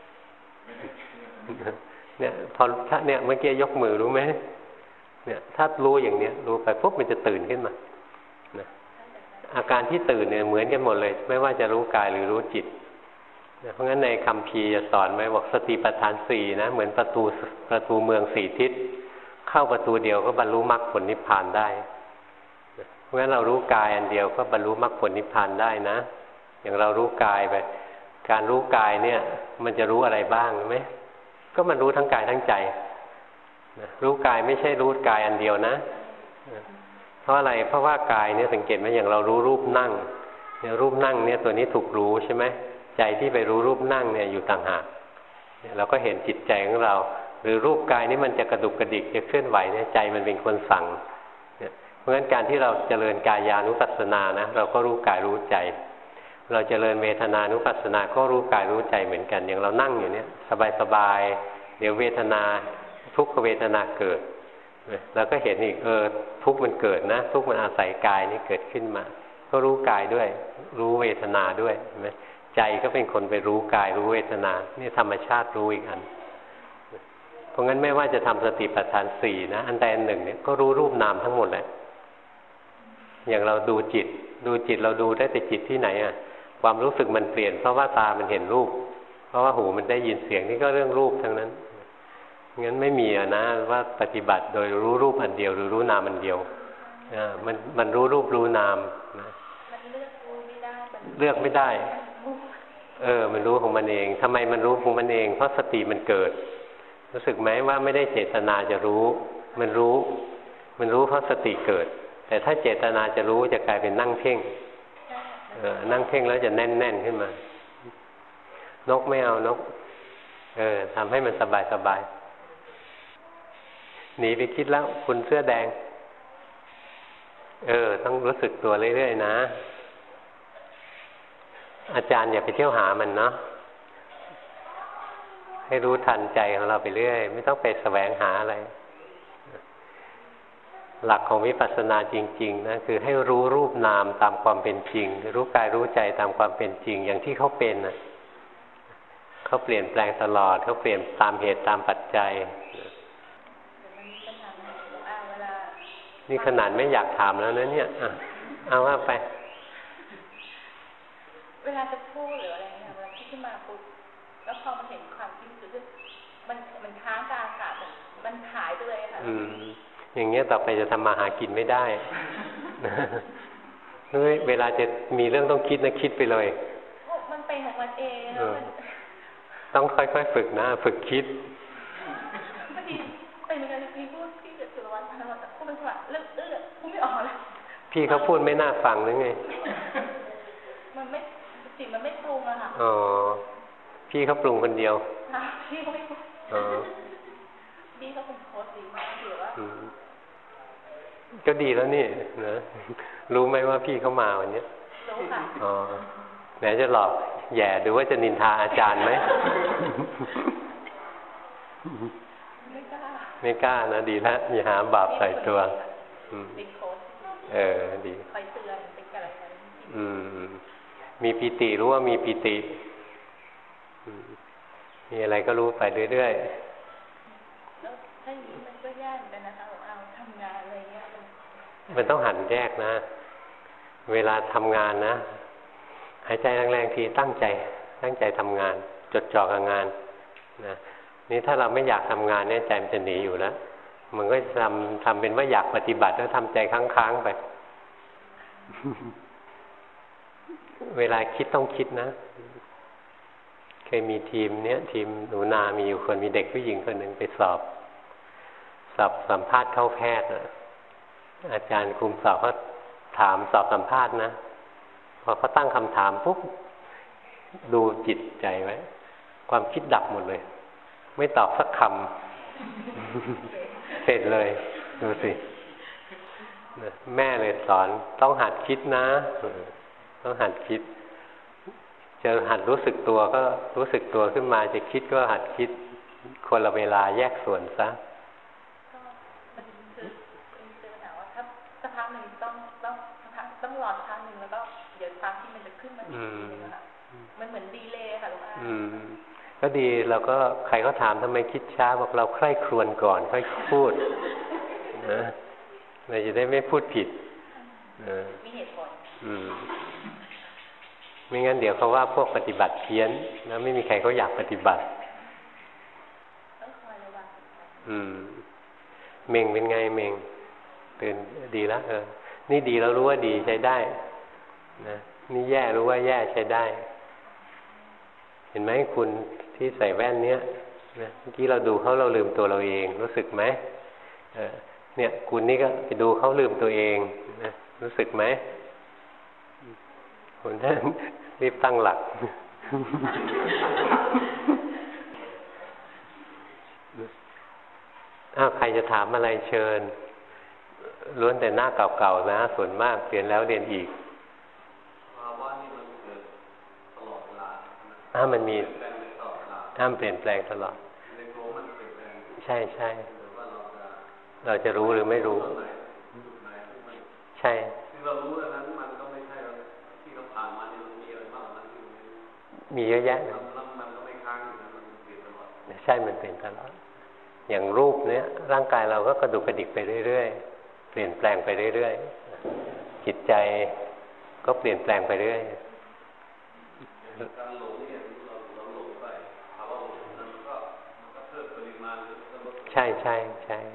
เนี่ยพอถ้าเนี่ยเมื่อกี้ยกมือรู้ไหมเนี่ยถ้ารู้อย่างเนี้ยรู้ไปปุ๊บมันจะตื่นขึ้นมานะอาการที่ตื่นเนี่ยเหมือนกันหมดเลยไม่ว่าจะรู้กายหรือรู้จิตนะเพราะงั้นในคัมภีร์จะสอนไว้บอกสติปัฏฐานสี่นะเหมือนประตูประตูเมืองสี่ทิศเข้าประตูเดียวก็บรรลุมรรคผลนิพพานได้นะเพราะงั้นเรารู้กายอันเดียวก็บรรลุมรรคผลนิพพานได้นะอย่างเรารู้กายไปการรู้กายเนี่ยมันจะรู้อะไรบ้างรู้ไหมก็มันรู้ทั้งกายทั้งใจรู้กายไม่ใช่รู้กายอันเดียวนะเพราะอะไรเพราะว่ากายเนี่ยสังเกตไหมอย่างเรารู้รูปนั่งเนี่ยรูปนั่งเนี่ยตัวนี้ถูกรู้ใช่ไหมใจที่ไปรู้รูปนั่งเนี่ยอยู่ต่างหากเราก็เห็นจิตใจของเราหรือรูปกายนี้มันจะกระดุกกระดิกจะเคลื่อนไหวเนี่ยใจมันเป็นคนสั่งเนี่ยเพราะฉะนั้นการที่เราเจริญกายานุปัสสนานะเราก็รู้กายรู้ใจเราเจริญเวทนานุปัสสนาก็รู้กายรู้ใจเหมือนกันอย่างเรานั่งอยู่เนี่ยสบายๆเดี๋ยวเวทนาทุกขเวทนาเกิดแล้วก็เห็นอีกเออทุกมันเกิดนะทุกมันอาศัยกายนี่เกิดขึ้นมาก็รู้กายด้วยรู้เวทนาด้วยเห็นไหมใจก็เป็นคนไปรู้กายรู้เวทนานี่ธรรมชาติรู้อีกอันเพราะงั้นไม่ว่าจะทำสติปัฏฐานสี่นะอันใดอันหนึ่งเนี่ยก็รู้รูปนามทั้งหมดแหละอย่างเราดูจิตดูจิตเราดูได้แต่จิตที่ไหนอ่ะความรู้สึกมันเปลี่ยนเพราะว่าตามันเห็นรูปเพราะว่าหูมันได้ยินเสียงนี่ก็เรื่องรูปทั้งนั้นงั้นไม่มีอ่ะนะว่าปฏิบัติโดยรู้รูปอันเดียวหรือรู้นามอันเดียวอ่ามันมันรู้รูปรู้นามนะมันเลือกรู้ไม่ได้เลือกไม่ได้เออมันรู้ของมันเองทำไมมันรู้ของมันเองเพราะสติมันเกิดรู้สึกไหมว่าไม่ได้เจตนาจะรู้มันรู้มันรู้เพราะสติเกิดแต่ถ้าเจตนาจะรู้จะกลายเป็นนั่งเพ่งเออนั่งเพ่งแล้วจะแน่นๆขึ้นมานกไม่เอานกเออทำให้มันสบายสบายหนีไปคิดแล้วคุณเสื้อแดงเออต้องรู้สึกตัวเรื่อยๆนะอาจารย์อย่าไปเที่ยวหามันเนาะให้รู้ทันใจของเราไปเรื่อยไม่ต้องไปแสวงหาอะไรหลักของวิปัสสนาจริงๆนะคือให้รู้รูปนามตามความเป็นจริงรู้กายรู้ใจตามความเป็นจริงอย่างที่เขาเป็นน่ะเขาเปลี่ยนแปลงตลอดเขาเปลี่ยนตามเหตุตามปัจจัยนี่ขนาดไม่อยากถามแล้วนะเนี่ยอ่ะเอาว่าไปเวลาจะพูดหรืออะไรเงี้ยเวลาที่ขึ้นมาปุ๊บแล้วพอมันเห็นความจริงคือมันมันค้างกลางอากาศมันหายไปเลยค่ะอืมอย่างเงี้ยต่อไปจะทำมาหากินไม่ได้เฮ้ยเวลาจะมีเรื่องต้องคิดนะคิดไปเลยมันเป็นของมันเองต้องค่อยๆฝึกนะฝึกคิดพอดีเป็นการที่พูดที่เกิดสุรวัฒน์นะแต่พูดเป็นว่าเรื่องเอื้อพูดไม่ออกเลยพี่เขาพูดไม่น่าฟังหรือไงมันไม่จิตมันไม่ปรุงอะค่ะอ๋อพี่เขาปรุงคนเดียวพี่เขาไม่ปรุงอ๋อพี่เขาเป็นโค้ชดีมากถือว่าก็ดีแล้วนี่นะรู้ไหมว่าพี่เขามาวันนี้รู้ค่ะอ๋อไหนจะหลอกแย่ดูว่าจะนินทาอาจารย์ไหมไม่กล้าไม่กล้านะดีแล้วอย่าหาบาปใส่ตัวเป็นโค้ชเออดีคอยเตือนเป็นอะไรอืมมีปิติรู้ว่ามีปิติมีอะไรก็รู้ไปเรื่อยๆแล้วถ้าอย่างนี้มันก็ยากกันนะคะเอาทำงานอะไรเงี้ยมันต้องหันแยกนะเวลาทำงานนะหายใจแรงๆทีตั้งใจตั้งใจทำงานจดจ่อกับงานนะนี่ถ้าเราไม่อยากทำงานเนี่ยใจมันจะหนีอยู่แล้วมันก็ทำทำเป็นว่าอยากปฏิบัติแล้วทำใจค้างๆไป เวลาคิดต้องคิดนะเคยมีทีมเนี้ยทีมหนูนามีอยู่คนมีเด็กผู้หญิงคนหนึ่งไปสอบสอบสัมภาษณ์เข้าแพทย์นะอาจารย์คุมสอบเขาถามสอบสัมภาษณ์นะพอเขาตั้งคำถามปุ๊บดูจิตใจไว้ความคิดดับหมดเลยไม่ตอบสักคำ เสร็จเลยดูสิแม่เลยสอนต้องหัดคิดนะต้องหัดคิดจะหัดรู้สึกตัวก็รู้สึกตัวขึ้นมาจะคิดก็หัดคิดคนละเวลาแยกส่วนซะก็มันคือคือเจอหนาว่าถ้าสักพักหนึ่งต้องต้องต้องรอสักพักหนึ่งแล้วก็เดี๋ยวความที่มันจะขึ้นมาอีกทีนึงค่ะมันเหมือนดีเลย์ค่ะหลวงพ่อก็ดีเราก็ใครก็ถามทำไมคิดช้าบอกเราใคร่ครวญก่อนค่อยพูดนะเราจะได้ไม่พูดผิดมีเหตุผลไม่งั้นเดี๋ยวเขาว่าพวกปฏิบัติเพี้ยนแล้วไม่มีใครเขาอยากปฏิบัติอืมเมงเป็นไงเมงตื่นดีแล้วเออนี่ดีแล้วรู้ว่าดีใช้ได้นะนี่แย่รู้ว่าแย่ใช้ได้เห็นไหมคุณที่ใส่แว่นเนี้ยนะเมื่อกี้เราดูเขาเราลืมตัวเราเองรู้สึกไหมเออเนี่ยคุณนี่ก็ไปดูเขาลืมตัวเองนะรู้สึกไหมคนนั้นรีบตั้งหลักอ้าวใครจะถามอะไรเชิญล้วนแต่หน้าเก่าๆนะส่วนมากเรียนแล้วเรียนอีกถ้ามันมีห้ามเปลี่ยนแปลงตลอดใช่ใช่เราจะรู้หรือไม่รู้ใช่มีเยอะแยะใช่มันเปลี่ยนตลอดอย่างรูปเนี้ยร่างกายเราก็กระดุกกระดิกไปเรื่อยๆเปลี่ยนแปลงไปเรื่อยๆจิตใจก็เปลี่ยนแปลงไปเรื่อยใช่ใช่ใช่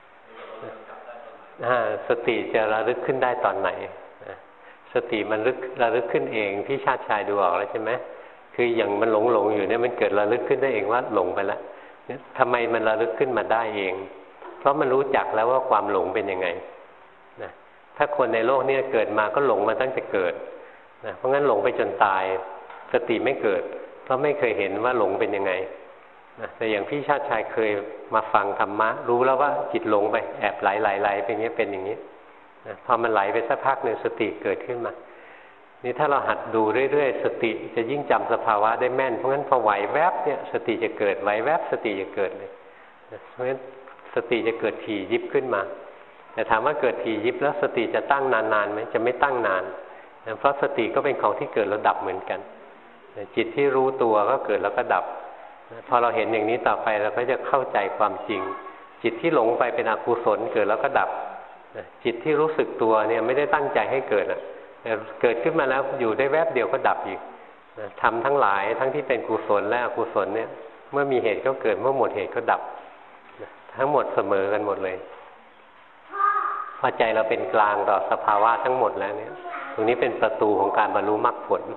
สติจะระลึกขึ้นได้ตอนไหนสติมันลึกระลึกขึ้นเองพี่ชาติชายดูออกแล้วใช่ไหมคืออย่างมันหลงหลงอยู่เนี่ยมันเกิดระลึกขึ้นได้เองว่าหลงไปแล้วทำไมมันระลึกขึ้นมาได้เองเพราะมันรู้จักแล้วว่าความหลงเป็นยังไงนะถ้าคนในโลกนี้เกิดมาก็หลงมาตั้งแต่เกิดนะเพราะงั้นหลงไปจนตายสติไม่เกิดเพราะไม่เคยเห็นว่าหลงเป็นยังไงนะแต่อย่างพี่ชาติชายเคยมาฟังธรรมะรู้แล้วว่าจิตหลงไปแอบไหลไหลไหลเป็นอย่างนี้เป็นอย่างนี้นะพอมันไหลไปสักพักหนึ่งสติเกิดขึ้นมานี่ถ้าเราหัดดูเรื่อยๆสติจะยิ่งจำสภาวะได้แม่นเพราะงั้นพอไหวแวบเนี่ยสติจะเกิดไหวแวบสติจะเกิดเลยเพราะงั้นสติจะเกิดถี่ยิบขึ้นมาแต่ถามว่าเกิดถี่ยิบแล้วสติจะตั้งนานๆไหมจะไม่ตั้งนานเพราะสติก็เป็นของที่เกิดแล้วดับเหมือนกันจิตที่รู้ตัวก็เกิดแล้วก็ดับพอเราเห็นอย่างนี้ต่อไปเราก็จะเข้าใจความจริงจิตที่หลงไปเป็นอกุศลเกิดแล้วก็ดับจิตที่รู้สึกตัวเนี่ยไม่ได้ตั้งใจให้เกิดอ่ะเกิดขึ้นมาแล้วอยู่ได้แวบเดียวก็ดับอีกทำทั้งหลายทั้งที่เป็นกุศลและอกุศลเนี่ยเมื่อมีเหตุก็เกิดเมื่อหมดเหตุก็ดับทั้งหมดเสมอกันหมดเลยพอใจเราเป็นกลางต่อสภาวะทั้งหมดแล้วเนี่ยตรงนี้เป็นประตูของการบรรลุมรรคผล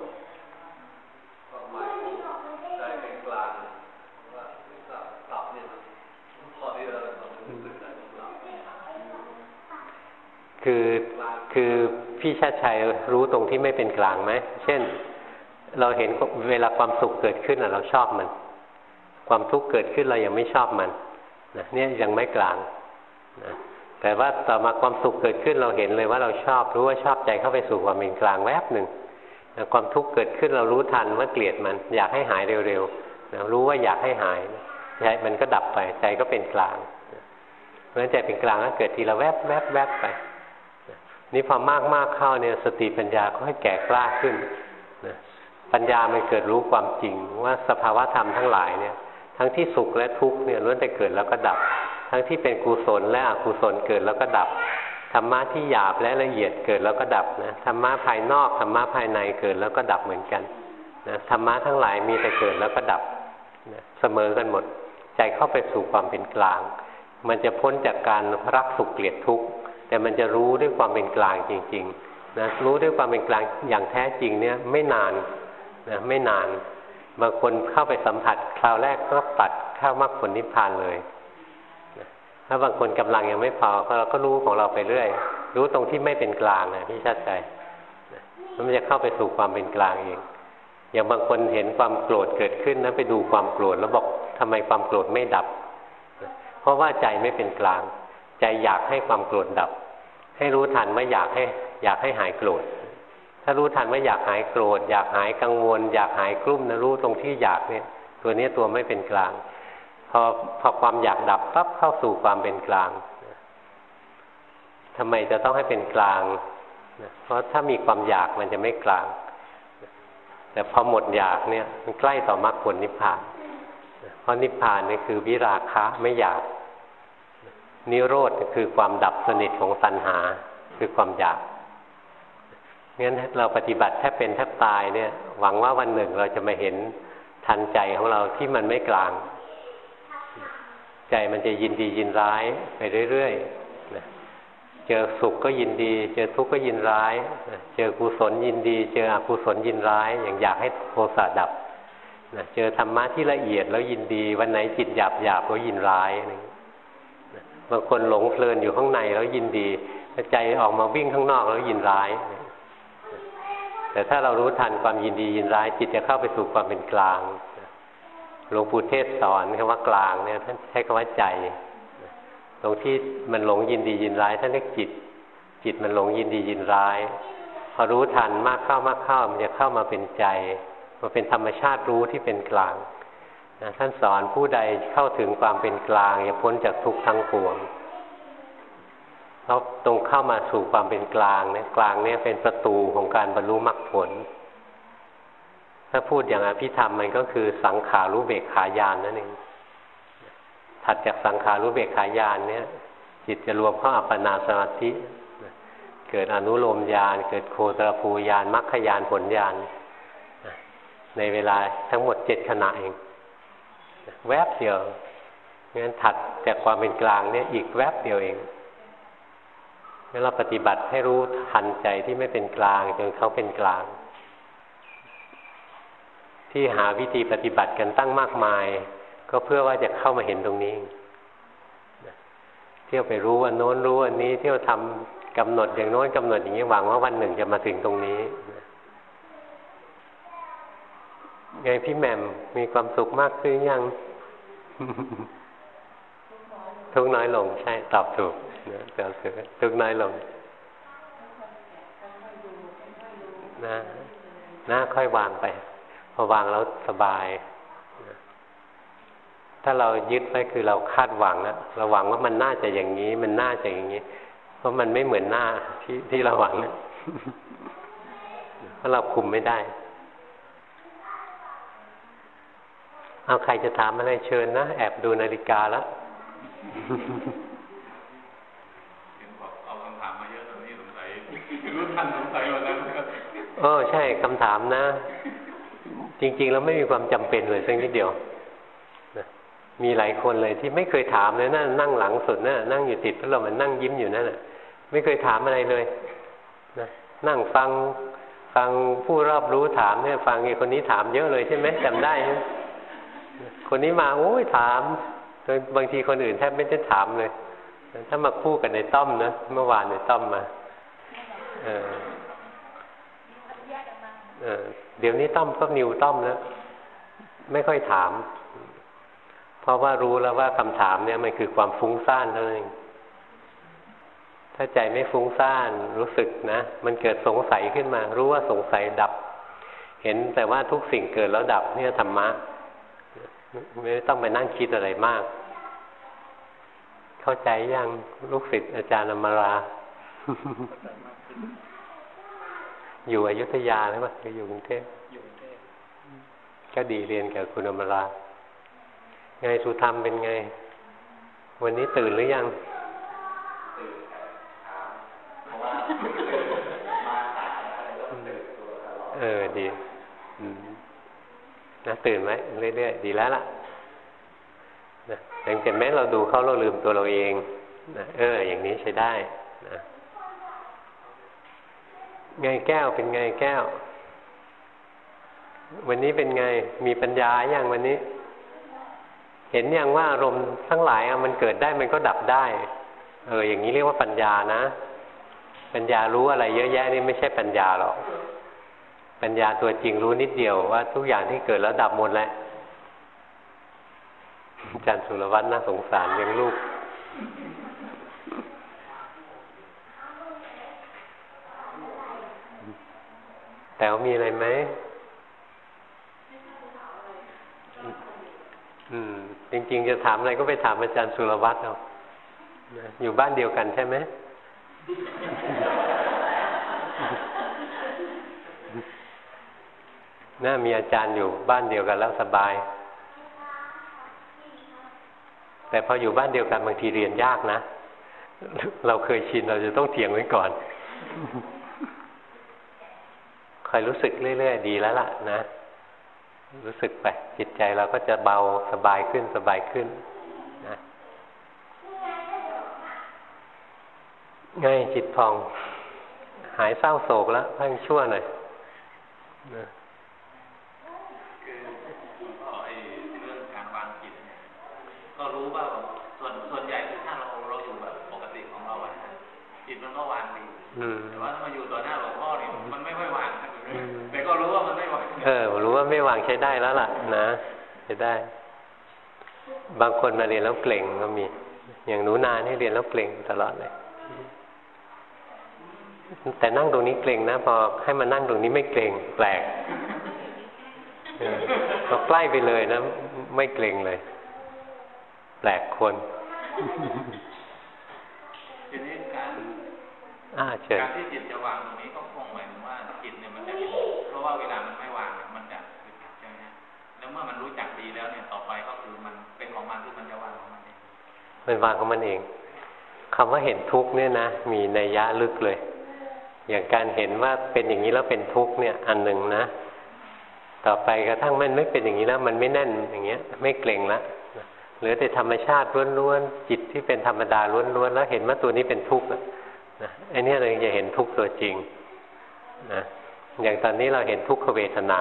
คือคือพี่ชาติชัยรู้ตรงที่ไม่เป็นกลางไหมเช่นเราเห็นเวลาความสุขเกิดขึ้นเราชอบมันความทุกข์เกิดขึ้นเรายังไม่ชอบมันนะเนี่ยยังไม่กลางนะแต่ว่าต่อมาความสุขเกิดขึ้นเราเห็นเลยว่าเราชอบรู้ว่าชอบใจเข้าไปสู่ความเป็นกลางแวบหนึ่งนะความทุกข์เกิดขึ้นเรารู้ทันว่าเกลียดมันอยากให้หายเร็วๆนะรู้ว่าอยากให้หายใจมันก็ดับไปใจก็เป็นกลางเพราะฉะนั้นใจเป็นกลางก็เกิดทีละแวบแวบแวบไปนี่พอมากมากเข้าเนี่ยสติปัญญาก็ให้แก่กล้าขึ้นนะปัญญามันเกิดรู้ความจริงว่าสภาวะธรรมทั้งหลายเนี่ยทั้งที่สุขและทุกข์เนี่ยล้วนแต่เกิดแล้วก็ดับทั้งที่เป็นกุศลและอกุศลเกิดแล้วก็ดับธรรมะที่หยาบและละเอียดเกิดแล้วก็ดับนะธรรมะภายนอกธรรมะภายในเกิดแล้วก็ดับเหมือนกันนะธรรมะทั้งหลายมีแต่เกิดแล้วก็ดับนะเสมอกันหมดใจเข้าไปสู่ความเป็นกลางมันจะพ้นจากการรักสุขเกลียดทุกข์แต่มันจะรู้ด้วยความเป็นกลางจริงๆนะรู้ด้วยความเป็นกลางอย่างแท้จริงเนี่ยไม่นานนะไม่นานบางคนเข้าไปสัมผัสคราวแรกก็ตัดเข้ามรรคผลนิพพานเลยนะถ้าบางคนกำลังยังไม่พอเราก็รู้ของเราไปเรื่อยรู้ตรงที่ไม่เป็นกลางนะพี่ชาติใจมันจะเข้าไปสู่ความเป็นกลางเองอย่างบางคนเห็นความโกรธเกิดขึ้นนะไปดูความโกรธแล้วบอกทำไมความโกรธไม่ดับเพราะว่าใจไม่เป็นกลางใจอยากให้ความโกรธดับให้รู้ทันว่าอยากให้อยากให้หายโกรธถ้ารู้ทันว่าอยากหายโกรธอยากหายกังวลอยากหายกลุ้มนะรู้ตรงที่อยากเนี่ยตัวนี้ตัวไม่เป็นกลางพอพอความอยากดับปั๊บเข้าสู่ความเป็นกลางทำไมจะต้องให้เป็นกลางเพราะถ้ามีความอยากมันจะไม่กลางแต่พอหมดอยากเนี่ยมันใกล้ต่อมรรคผลนิพพานเพราะนิพพานนี่คือวิราคะไม่อยากนิโรธคือความดับสนิทของตัณหาคือความอยากงั้นเราปฏิบัติแทบเป็นแทบตายเนี่ยหวังว่าวันหนึ่งเราจะมาเห็นทันใจของเราที่มันไม่กลางใจมันจะยินดียินร้ายไปเรื่อยๆเจอสุขก็ยินดีเจอทุกข์ก็ยินร้ายเจอกุศลยินดีเจออกุศลยินร้ายอย่างอยากให้โทสะดับเจอธรรมะที่ละเอียดแล้วยินดีวันไหนจิตหยาบหยาบก็ยินร้ายบางคนหลงเพลินอยู่ข้างในแล้วยินดีใจออกมาวิ่งข้างนอกแล้วยินร้ายแต่ถ้าเรารู้ทันความยินดียินร้ายจิตจะเข้าไปสู่ความเป็นกลางหลวงปู่เทศสอนคำว่ากลางเนี่ยท่านใช้คำว่าใจตรงที่มันหลงยินดียินร้ายท่านเรียกจิตจิตมันหลงยินดียินร้ายพอรู้ทันมากเข้ามากเข้ามันจะเข้ามาเป็นใจมาเป็นธรรมชาติรู้ที่เป็นกลางนะท่านสอนผู้ใดเข้าถึงความเป็นกลางอย่าพ้นจากทุกข์ทั้งปวงแล้วตรงเข้ามาสู่ความเป็นกลางเนี่ยกลางเนี่ยเป็นประตูของการบรรลุมรรคผลถ้าพูดอย่างอภิธรรมมันก็คือสังขารุเบกขาญาณนั่นเองถัดจากสังขารุเบกขาญาณเนี่ยจิตจะรวมเข้าอัปปนาสมาธิเกิดอนุโลมญาณเกิดโคตรภูญาณมรรคญาณผลญาณในเวลาทั้งหมดเจ็ดขณะเองแวบเดียวงั้นถัดจากความเป็นกลางเนี่ยอีกแวบเดียวเองงั้นเราปฏิบัติให้รู้ทันใจที่ไม่เป็นกลางจนเขาเป็นกลางที่หาวิธีปฏิบัติกันตั้งมากมายก็เพื่อว่าจะเข้ามาเห็นตรงนี้เที่ยวไปรู้อันโน้นรู้อันนี้เที่ยวทำกำหนดอย่างโน้นกำหนดอย่างนี้หวังว่าวันหนึ่งจะมาถึงตรงนี้ไงพี่แหม่มมีความสุขมากขึ้นยัง ทุกน้อยลงใช่ตอบถูกนะเดี๋ยวถือทุกน้อยลงนะนะค่อยวางไปพอวางแล้วสบายนะถ้าเรายึดไว้คือเราคาดหวังนะเราหวังว่ามันน่าจะอย่างนี้มันน่าจะอย่างนี้เพราะมันไม่เหมือนหน้าที่ที่เราหวังนะ เพราะเราคุมไม่ได้เอาใครจะถามอะไรเชิญนะแอบดูนาฬิกาแล้วเอาคำถามมาเยอะตอนนี้สงสัยรู้ทันสงสัยหมดแล้วนะครับโอ้ใช่คำถามนะจริงๆแล้วไม่มีความจำเป็นเลยสักนิดเดียวนะมีหลายคนเลยที่ไม่เคยถามเลยนะนั่งหลังสุดนะนั่งอยู่ติดพัดลมมันนั่งยิ้มอยู่นั่นน่ะไม่เคยถามอะไรเลยนะนั่งฟังฟังผู้รอบรู้ถามเนี่ยฟังไอ้คนนี้ถามเยอะเลยใช่ไหมจำได้ไหมคนนี้มาโอ้ยถามบางทีคนอื่นแทบไม่ได้ถามเลยถ้ามาคู่กันในต้อมนะเมื่อวานในต้อมมาเออเออเดี๋ยวนี้ต้อมก็นิวต้อมแล้วไม่ค่อยถามเพราะว่ารู้แล้วว่าคำถามเนี่ยมันคือความฟุ้งซ่านเท่านั้นเองถ้าใจไม่ฟุ้งซ่านรู้สึกนะมันเกิดสงสัยขึ้นมารู้ว่าสงสัยดับเห็นแต่ว่าทุกสิ่งเกิดแล้วดับเนี่ยธรรมะไม่ต้องไปนั่งคิดอะไรมากเข้าใจยังลูกศิษย์อาจารย์อมรา อยู่อยุธยาหรือเปล่าหรืออยู่กรุงเทพอยู่กรุงเทพก็ดีเรียนกับคุณอมราไงสุธรรมเป็นไงวันนี้ตื่นหรือยังตื่นครับเพราะว่ามาสายตื่นตัวตลอดเออดีนะตื่นไหมเรื่อยๆดีแล้วล่ะนะแต่แม้เราดูเขาเราลืมตัวเราเองนะเอออย่างนี้ใช้ได้นะไงแก้วเป็นไงแก้ววันนี้เป็นไงมีปัญญาอย่างวันนี้เห็นยังว่าอารมณ์ทั้งหลายมันเกิดได้มันก็ดับได้เอออย่างนี้เรียกว่าปัญญานะปัญญารู้อะไรเยอะแยะนี่ไม่ใช่ปัญญาหรอกปัญญาตัวจริงรู้นิดเดียวว่าทุกอย่างที่เกิดแล้วดับหมดแล้วอาจารย์สุรวัฒน์น่าสงสารเลี้ยงลูกแต่ว่ามีอะไรไหมอืมจริงๆจะถามอะไรก็ไปถามอาจารย์สุรวัฒน์เอาอยู่บ้านเดียวกันใช่ไหมน่ามีอาจารย์อยู่บ้านเดียวกันแล้วสบายแต่พออยู่บ้านเดียวกันบางทีเรียนยากนะเราเคยชินเราจะต้องเถียงไว้ก่อนคอยรู้สึกเรื่อยๆดีแล้วล่ะนะรู้สึกไปจิตใจเราก็จะเบาสบายขึ้นสบายขึ้นนะไงจิตพองหายเศร้าโศกแล้วพังชั่วหน่อยนะคือก็ไอ้เรื่องการวางจิตเนี่ยก็รู้ว่าส่วนส่วนใหญ่คือถ้าเราเราอยู่แบบปกติของเราอะจิตมันก็วางดีแต่ว่าถ้ามาอยู่ต่อหน้าหลวงพ่อเนี่ยมันไม่ค่อยวางแต่ก็รู้ว่ามันไม่วางเออรู้ว่าไม่วางใช้ได้แล้วล่ะนะใช้ได้บางคนมาเรียนแล้วเกร็งก็มีอย่างหนูนานี่เรียนแล้วเกร็งตลอดเลยแต่นั่งตรงนี้เกร็งนะพอให้มานั่งตรงนี้ไม่เกร็งแปลกพอใกล้ไปเลยนะไม่เกร็งเลยแปลกคนทีนี้การการที่จิตจะวางตรงนี้ก็คงหมายถึงว่าจิตเนี่ยมันจะเห็นเพราะว่าเวลามันไม่วางมันจะใช่ไหมฮะแล้วเมื่อมันรู้จักดีแล้วเนี่ยต่อไปก็คือมันเป็นของมันที่มันจะวางของมันเองมันวางของมันเองคำว่าเห็นทุกข์เนี่ยนะมีนัยยะลึกเลยอย่างการเห็นว่าเป็นอย่างนี้แล้วเป็นทุกข์เนี่ยอันหนึ่งนะต่อไปกระทั่งมันไม่เป็นอย่างนี้แล้วมันไม่แน่นอย่างเงี้ยไม่เกร็งละเหลือแต่ธรรมชาติล้วนๆจิตที่เป็นธรรมดาล้วนๆแล้วเห็นว่าตัวนี้เป็นทุกข์นะไอ้นี่เราจะเห็นทุกข์ตัวจริงนะอย่างตอนนี้เราเห็นทุกขเวทนา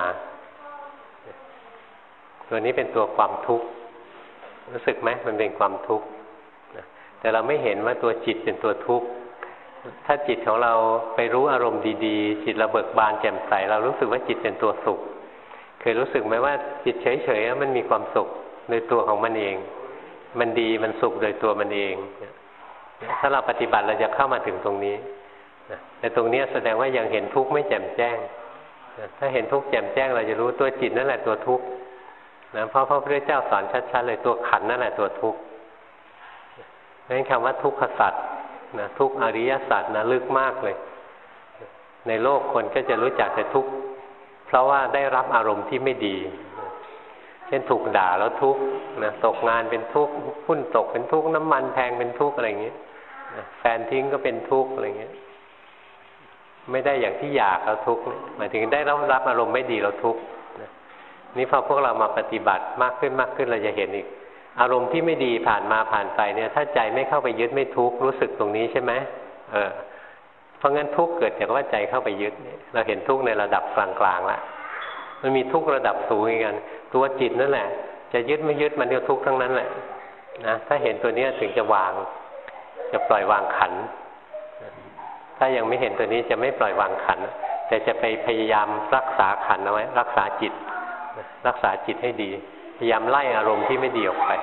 ตัวนี้เป็นตัวความทุกข์รู้สึกไหมมันเป็นความทุกข์แต่เราไม่เห็นว่าตัวจิตเป็นตัวทุกข์ถ้าจิตของเราไปรู้อารมณ์ดีๆจิตเราเบิกบานแจ่มใสเรารู้สึกว่าจิตเป็นตัวสุขเคยรู้สึกไหมว่าจิตเฉยๆมันมีความสุขโดยตัวของมันเองมันดีมันสุขโดยตัวมันเองถ้าเราปฏิบัติเราจะเข้ามาถึงตรงนี้แต่ตรงนี้แสดงว่ายังเห็นทุกข์ไม่แจ่มแจ้งถ้าเห็นทุกข์แจ่มแจ้งเราจะรู้ตัวจิตนั่นแหละตัวทุกข์นะเพราะพระพุทธเจ้าสอนชัดๆเลยตัวขันนั่นแหละตัวทุกข์นั่นคำว่าทุกขสัจนะทุกอริยสัจนะลึกมากเลยในโลกคนก็จะรู้จักแต่ทุกข์เพราะว่าได้รับอารมณ์ที่ไม่ดีเช่นถูกด่าแล้วทุกข์นะตกงานเป็นทุกข์หุ้นตกเป็นทุกข์น้ำมันแพงเป็นทุกข์อะไรอย่างเงี้ยแฟนทิ้งก็เป็นทุกข์อะไรเงี้ยไม่ได้อย่างที่อยากแล้วทุกข์หมายถึงได้รับรับอารมณ์ไม่ดีแล้วทุกข์นี่พอพวกเรามาปฏิบัติมากขึ้นมากขึ้นเราจะเห็นอีกอารมณ์ที่ไม่ดีผ่านมาผ่านไปเนี่ยถ้าใจไม่เข้าไปยึดไม่ทุกข์รู้สึกตรงนี้ใช่ไหมเออเพราะงั้นทุกข์เกิดจากว่าใจเข้าไปยึดเราเห็นทุกข์ในระดับกลางๆแล้วมันมีทุกข์ระดับสูงอีกกันตัวจิตนั่นแหละจะยึดไม่ยึดมันเดียวทุกข์ทั้งนั้นแหละนะถ้าเห็นตัวนี้ถึงจะวางจะปล่อยวางขันถ้ายังไม่เห็นตัวนี้จะไม่ปล่อยวางขันแต่จะไปพยายามรักษาขันเอาไว้รักษาจิตรักษาจิตให้ดีพยายามไล่อารมณ์ที่ไม่ดีออกไป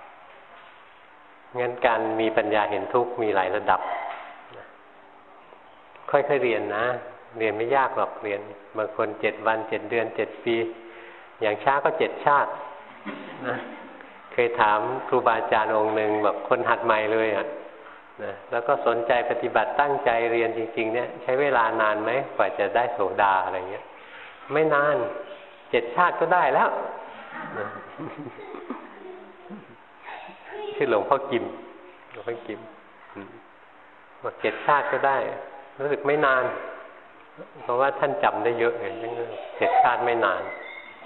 งั้นการมีปัญญาเห็นทุกข์มีหลายระดับค่อยๆเรียนนะเรียนไม่ยากหรอกเรียนบางคนเจ็ดวันเจ็ดเดือนเจ็ดปีอย่างช้าก็เจ็ดชาตินะเคยถามครูบาอาจารย์องค์หนึ่งแบบคนหัดใหม่เลยอ่ะนะแล้วก็สนใจปฏิบัติตั้งใจเรียนจริงๆเนี่ยใช้เวลานานไหมกว่าจะได้โสดาอะไรเงี้ยไม่นานเจ็ดชาติก็ได้แล้วนะชื่อหลวงพ่อกิมหลวงพ่อกิมบอกเจ็ดชาติก็ได้รู้สึกไม่นานเพราะว่าท่านจำได้เยอะไงเจ็ดชาติไม่นาน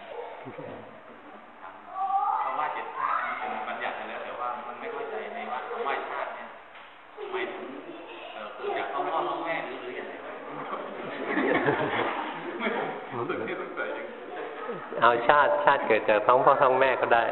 คำว่าเจ็ดชาตินี่เป็นบัญญัติแล้วแต่ว่ามันไม่เข้าใจในว่าคำว่าชาติเนี่ยหมายถึงเกิดจากพ่อพ่อพ่อแม่หรือหรืออย่างไรเอาเอาชาติชาติเกิดจากท้องพ่อท้องแม่ก็ได้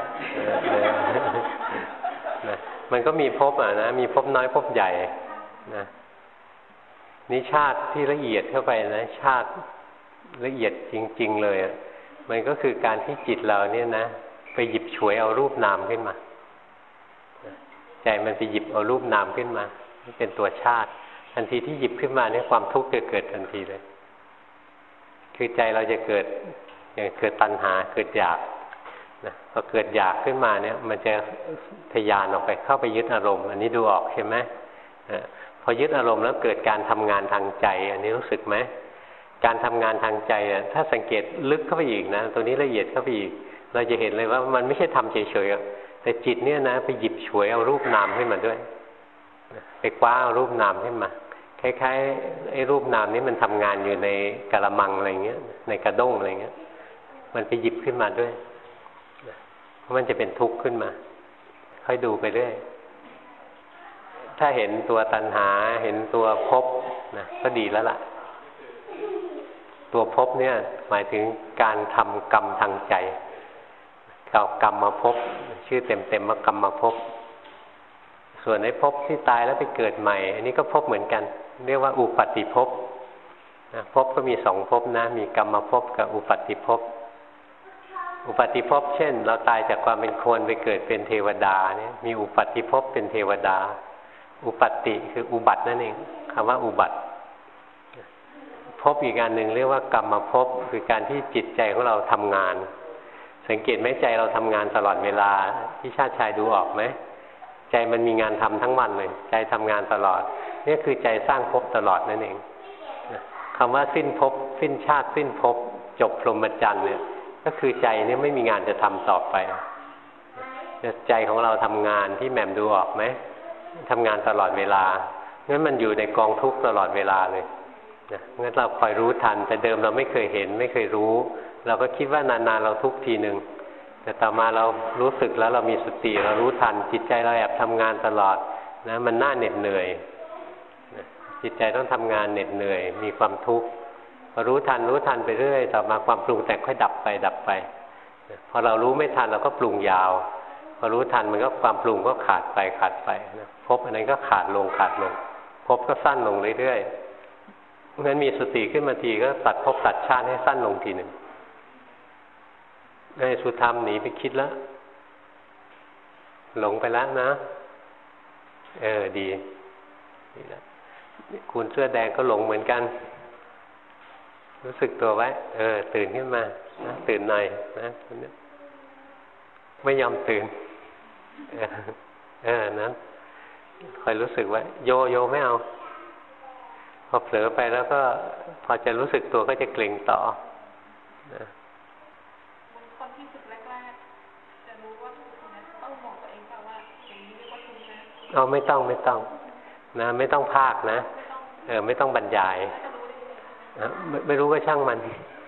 นะมันก็มีภพอ่ะนะมีภพน้อยภพใหญ่นะนี่ชาติที่ละเอียดเข้าไปนะชาติละเอียดจริงๆเลยมันก็คือการที่จิตเราเนี่ยนะไปหยิบฉวยเอารูปนามขึ้นมาใจมันไปหยิบเอารูปนามขึ้นมานี่เป็นตัวชาติทันทีที่หยิบขึ้นมาเนี่ยความทุกข์จะเกิดทันทีเลยคือใจเราจะเกิดอย่างเกิดตัณหาเกิดอยากนะพอเกิดอยากขึ้นมาเนี่ยมันจะทะยานออกไปเข้าไปยึดอารมณ์อันนี้ดูออกใช่ไหมพอยึดอารมณ์แล้วเกิดการทำงานทางใจอันนี้รู้สึกไหมการทำงานทางใจอ่ะถ้าสังเกตลึกเข้าไปอีกนะตัวนี้ละเอียดเข้าไปอีกเราจะเห็นเลยว่ามันไม่ใช่ทำเฉยๆแต่จิตเนี่ยนะไปหยิบฉวยเอารูปนามขึ้นมาด้วยไปคว้าเอารูปนามขึ้นมาคล้ายๆไอ้รูปนามนี้มันทำงานอยู่ในกะละมังอะไรเงี้ยในกระด้งอะไรเงี้ยมันไปหยิบขึ้นมาด้วยเพราะมันจะเป็นทุกข์ขึ้นมาค่อยดูไปเรื่อยถ้าเห็นตัวตัณหาเห็นตัวภพนะก็ดีแล้วล่ะตัวภพเนี่ยหมายถึงการทำกรรมทางใจเอากรรมมาภพชื่อเต็มๆว่ากรรมมาภพส่วนในภพที่ตายแล้วไปเกิดใหม่อันนี้ก็ภพเหมือนกันเรียกว่าอุปัตติภพนะภพก็มีสองภพนะมีกรรมภพกับอุปัตติภพอุปัตติภพเช่นเราตายจากความเป็นคนไปเกิดเป็นเทวดาเนี่ยมีอุปัตติภพเป็นเทวดาอุปัตติคืออุบัตินั่นเองคำว่าอุบัติภพอีกอันหนึ่งเรียกว่ากรรมภพคือการที่จิตใจของเราทำงานสังเกตไหมใจเราทำงานตลอดเวลาที่ชาติชายดูออกไหมใจมันมีงานทำทั้งวันเลยใจทำงานตลอดนี่คือใจสร้างภพตลอดนั่นเองคำว่าสิ้นภพสิ้นชาติสิ้นภพจบพรหมจรรย์เนี่ยก็คือใจเนี่ยไม่มีงานจะทำต่อไปใจของเราทำงานที่แหม่มดูออกไหมทำงานตลอดเวลางั้นมันอยู่ในกองทุกข์ตลอดเวลาเลยนะงั้นเราคอยรู้ทันแต่เดิมเราไม่เคยเห็นไม่เคยรู้เราก็คิดว่านานๆเราทุกทีหนึ่งแต่ต่อมาเรารู้สึกแล้วเรามีสติเรารู้ทันจิตใจเราแอบทำงานตลอดนะมันน่าเหน็ดเหนื่อยนะจิตใจต้องทำงานเหน็ดเหนื่อยมีความทุกข์พอรู้ทันรู้ทันไปเรื่อยต่อมาความปรุงแต่งค่อยดับไปดับไปนะพอเรารู้ไม่ทันเราก็ปรุงยาวพอรู้ทันมันก็ความปรุงก็ขาดไปขาดไปนะภพอันนั้นก็ขาดลงขาดลงภพก็สั้นลงเรื่อยๆเพราะฉะนั้นมีสติขึ้นมาทีก็ตัดภพตัดชาติให้สั้นลงทีหนึ่งไอ้สุธรรมหนีไปคิดแล้วหลงไปแล้วนะเออดีดีแล้วคุณเสื้อแดงก็หลงเหมือนกันรู้สึกตัวไว้เออตื่นขึ้นมานะตื่นหน่อยนะไม่ยอมตื่นเออเออนะคอยรู้สึกไว้โยโยไม่เอาพอเผลอไปแล้วก็พอจะรู้สึกตัวก็จะเกร็งต่อนะคนที่ฝึกแรกๆจะรู้ว่าทุกคนนั้นต้องบอกตัวเองค่ะว่าอย่างนี้เรียกว่าทุกข์นะเอาไม่ต้องไม่ต้องนะไม่ต้องพากนะเออไม่ต้องบรรยายนะไม่ไม่รู้ก็ช่างมัน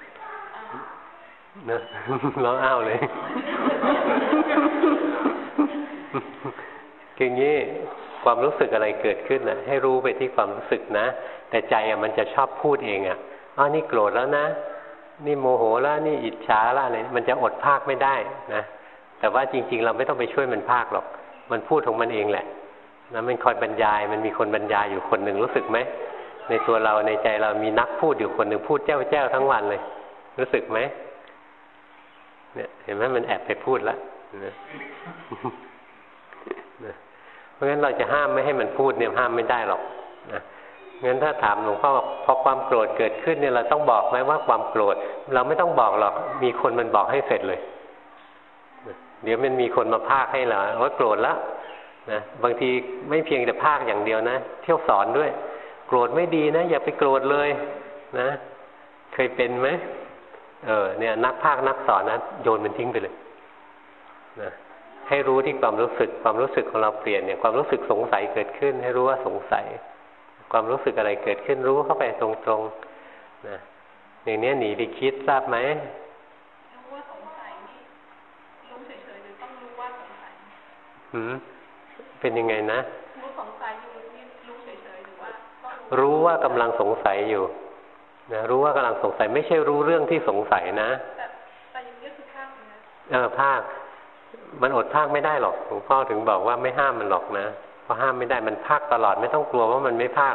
เนอะร้องอ้าวเลยคืองี้ความรู้สึกอะไรเกิดขึ้นนะให้รู้ไปที่ความรู้สึกนะแต่ใจอ่ะมันจะชอบพูดเองอ่ะอ๋อนี่โกรธแล้วนะนี่โมโหแล้วนี่อิจฉาแล้วอะไรมันจะอดพากไม่ได้นะแต่ว่าจริงๆเราไม่ต้องไปช่วยมันพากหรอกมันพูดของมันเองแหละนะมันคอยบรรยายมันมีคนบรรยายอยู่คนหนึ่งรู้สึกไหมในตัวเราในใจเรามีนักพูดอยู่คนหนึ่งพูดแจ้วแจ้วทั้งวันเลยรู้สึกไหมเนี่ยเห็นไหมมันแอบไปพูดแล้วนะเพราะงั้นเราจะห้ามไม่ให้มันพูดเนี่ยห้ามไม่ได้หรอกนะงั้นถ้าถามหลวงพ่อพอความโกรธเกิดขึ้นเนี่ยเราต้องบอกไหมว่าความโกรธเราไม่ต้องบอกหรอกมีคนมันบอกให้เสร็จเลยเดี๋ยวมันมีคนมาพากให้เราว่าโกรธแล้วนะบางทีไม่เพียงแต่พากอย่างเดียวนะเที่ยวสอนด้วยโกรธไม่ดีนะอย่าไปโกรธเลยนะเคยเป็นไหมเออเนี่ยนักพากนักสอนนะโยนมันทิ้งไปเลยนะให้รู้ที่ความรู้สึกความรู้สึกของเราเปลี่ยนเนี่ยความรู้สึกสงสัยเกิดขึ้นให้รู้ว่าสงสัยความรู้สึกอะไรเกิดขึ้นรู้เข้าไปตรงๆนะอย่างนี้หนีไปคิดทราบไหมรู้ว่าสงสัยนี่รู้เฉยๆหรือต้องรู้ว่าสงสัยหืมเป็นยังไงนะรู้สงสัยอยู่นี่รู้เฉยๆหรือว่ารู้ว่ากำลังสงสัยอยู่นะรู้ว่ากำลังสงสัยไม่ใช่รู้เรื่องที่สงสัยนะแต่แต่อย่างนี้คือเออภาคมันอดภาคไม่ได้หรอกหลวงพ่อถึงบอกว่าไม่ห้ามมันหรอกนะเพราะห้ามไม่ได้มันภาคตลอดไม่ต้องกลัวว่ามันไม่ภาค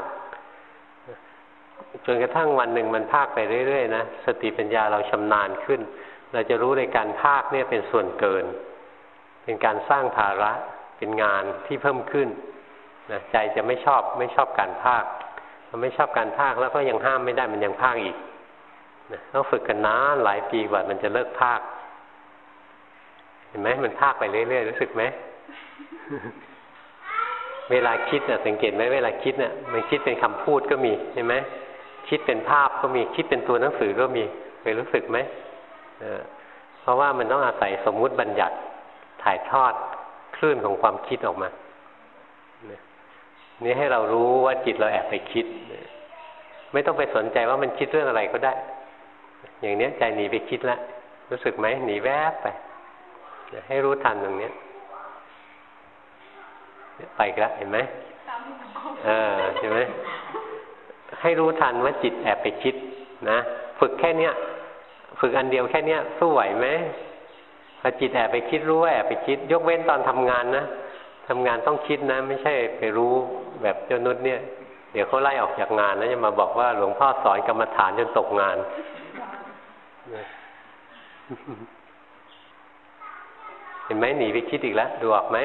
จนกระทั่งวันหนึ่งมันภาคไปเรื่อยๆนะสติปัญญาเราชำนาญขึ้นเราจะรู้ในการภาคเนี่ยเป็นส่วนเกินเป็นการสร้างภาระเป็นงานที่เพิ่มขึ้นนะใจจะไม่ชอบไม่ชอบการภาคมันไม่ชอบการภาคแล้วก็ยังห้ามไม่ได้มันยังภาคอีกนะต้องฝึกกันนานหลายปีกว่ามันจะเลิกภาคเห็นไหมมันภาคไปเรื่อยๆรู้สึกไหม เวลาคิดน่ะสังเกตไหมเวลาคิดน่ะมันคิดเป็นคำพูดก็มีใช่ไหมคิดเป็นภาพก็มีคิดเป็นตัวหนังสือก็มีเคยรู้สึกไหมเออเพราะว่ามันต้องอาศัยสมมุติบัญญัติถ่ายทอดคลื่นของความคิดออกมานี่ให้เรารู้ว่าจิตเราแอบไปคิดไม่ต้องไปสนใจว่ามันคิดเรื่องอะไรก็ได้อย่างนี้ใจหนีไปคิดแล้วรู้สึกไหมหนีแวบไปให้รู้ทันตรงนี้ไปอีกแล้วเห็นไหมเออเห็นไหมให้รู้ทันว่าจิตแอบไปคิดนะฝึกแค่เนี้ยฝึกอันเดียวแค่เนี้ยสู้ไหวไหมพอจิตแอบไปคิดรู้ว่าแอบไปคิดยกเว้นตอนทำงานนะทำงานต้องคิดนะไม่ใช่ไปรู้แบบเจ้านุชเนี่ยเดี๋ยวเขาไล่ออกจากงานแล้วจะมาบอกว่าหลวงพ่อสอนกรรมฐานจนตกงานเห็นไหมหนีไปคิดอีกแล้วดูออกไหม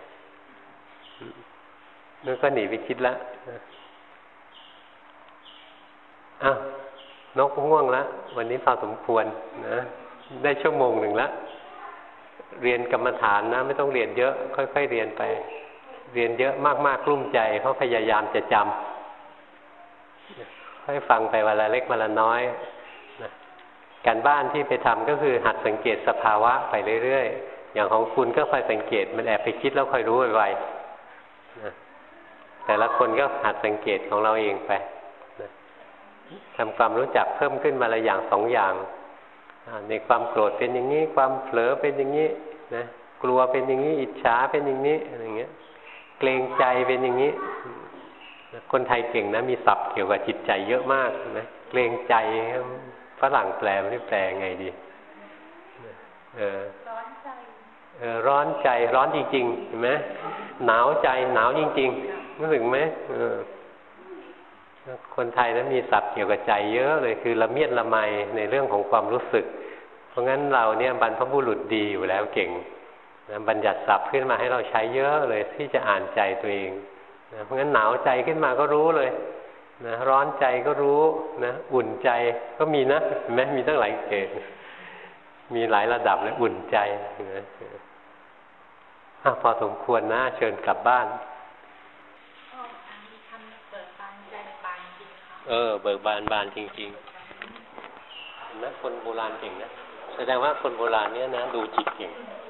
นั่นก็หนีไปคิดแล้วอ้าวนกง่วงแล้ววันนี้พอสมควรนะได้ชั่วโมงหนึ่งแล้วเรียนกรรมฐานนะไม่ต้องเรียนเยอะค่อยๆเรียนไปเรียนเยอะมากๆกลุ้มใจเพราะพยายามจะจำค่อยฟังไปวันละเล็กวันละน้อยนะการบ้านที่ไปทำก็คือหัดสังเกตสภาวะไปเรื่อยๆอย่างของคุณก็คอยสังเกตมันแอบไปคิดแล้วคอยรู้ไวๆนะแต่ละคนก็หัดสังเกตของเราเองไปนะทำความรู้จักเพิ่มขึ้นมาละอย่างสองอย่างในความโกรธเป็นอย่างนี้ความเผลอเป็นอย่างนี้นะกลัวเป็นอย่างนี้อิจฉาเป็นอย่างนี้อะไรเงี้ยเกรงใจเป็นอย่างนี้คนไทยเก่งนะมีศัพท์เกี่ยวกับจิตใจเยอะมากนะเกรงใจฝรั่งแปลไม่แปลไงดีเออร้อนใจเออร้อนใจร้อนจริงๆเห็นไหมหนาวใจหนาวจริงๆรู้สึกไหมเออคนไทยนั้นมีศัพท์เกี่ยวกับใจเยอะเลยคือละเมียดละไมในเรื่องของความรู้สึกเพราะงั้นเราเนี่ยบรรพบุรุษดีอยู่แล้วเก่งนะบัญญัติศัพท์ขึ้นมาให้เราใช้เยอะเลยที่จะอ่านใจตัวเองนะเพราะงั้นหนาวใจขึ้นมาก็รู้เลยนะร้อนใจก็รู้นะอุ่นใจก็มีนะเห็นไหมมีตั้งหลายเกณฑ์มีหลายระดับเลยอุ่นใจนะอ่ะพอสมควรนะเชิญกลับบ้านเออเบิกบานบานจริงๆเห็นไหมคนโบราณเก่งนะแสดงว่าคนโบราณเนี่ยนะดูจิตเก่ง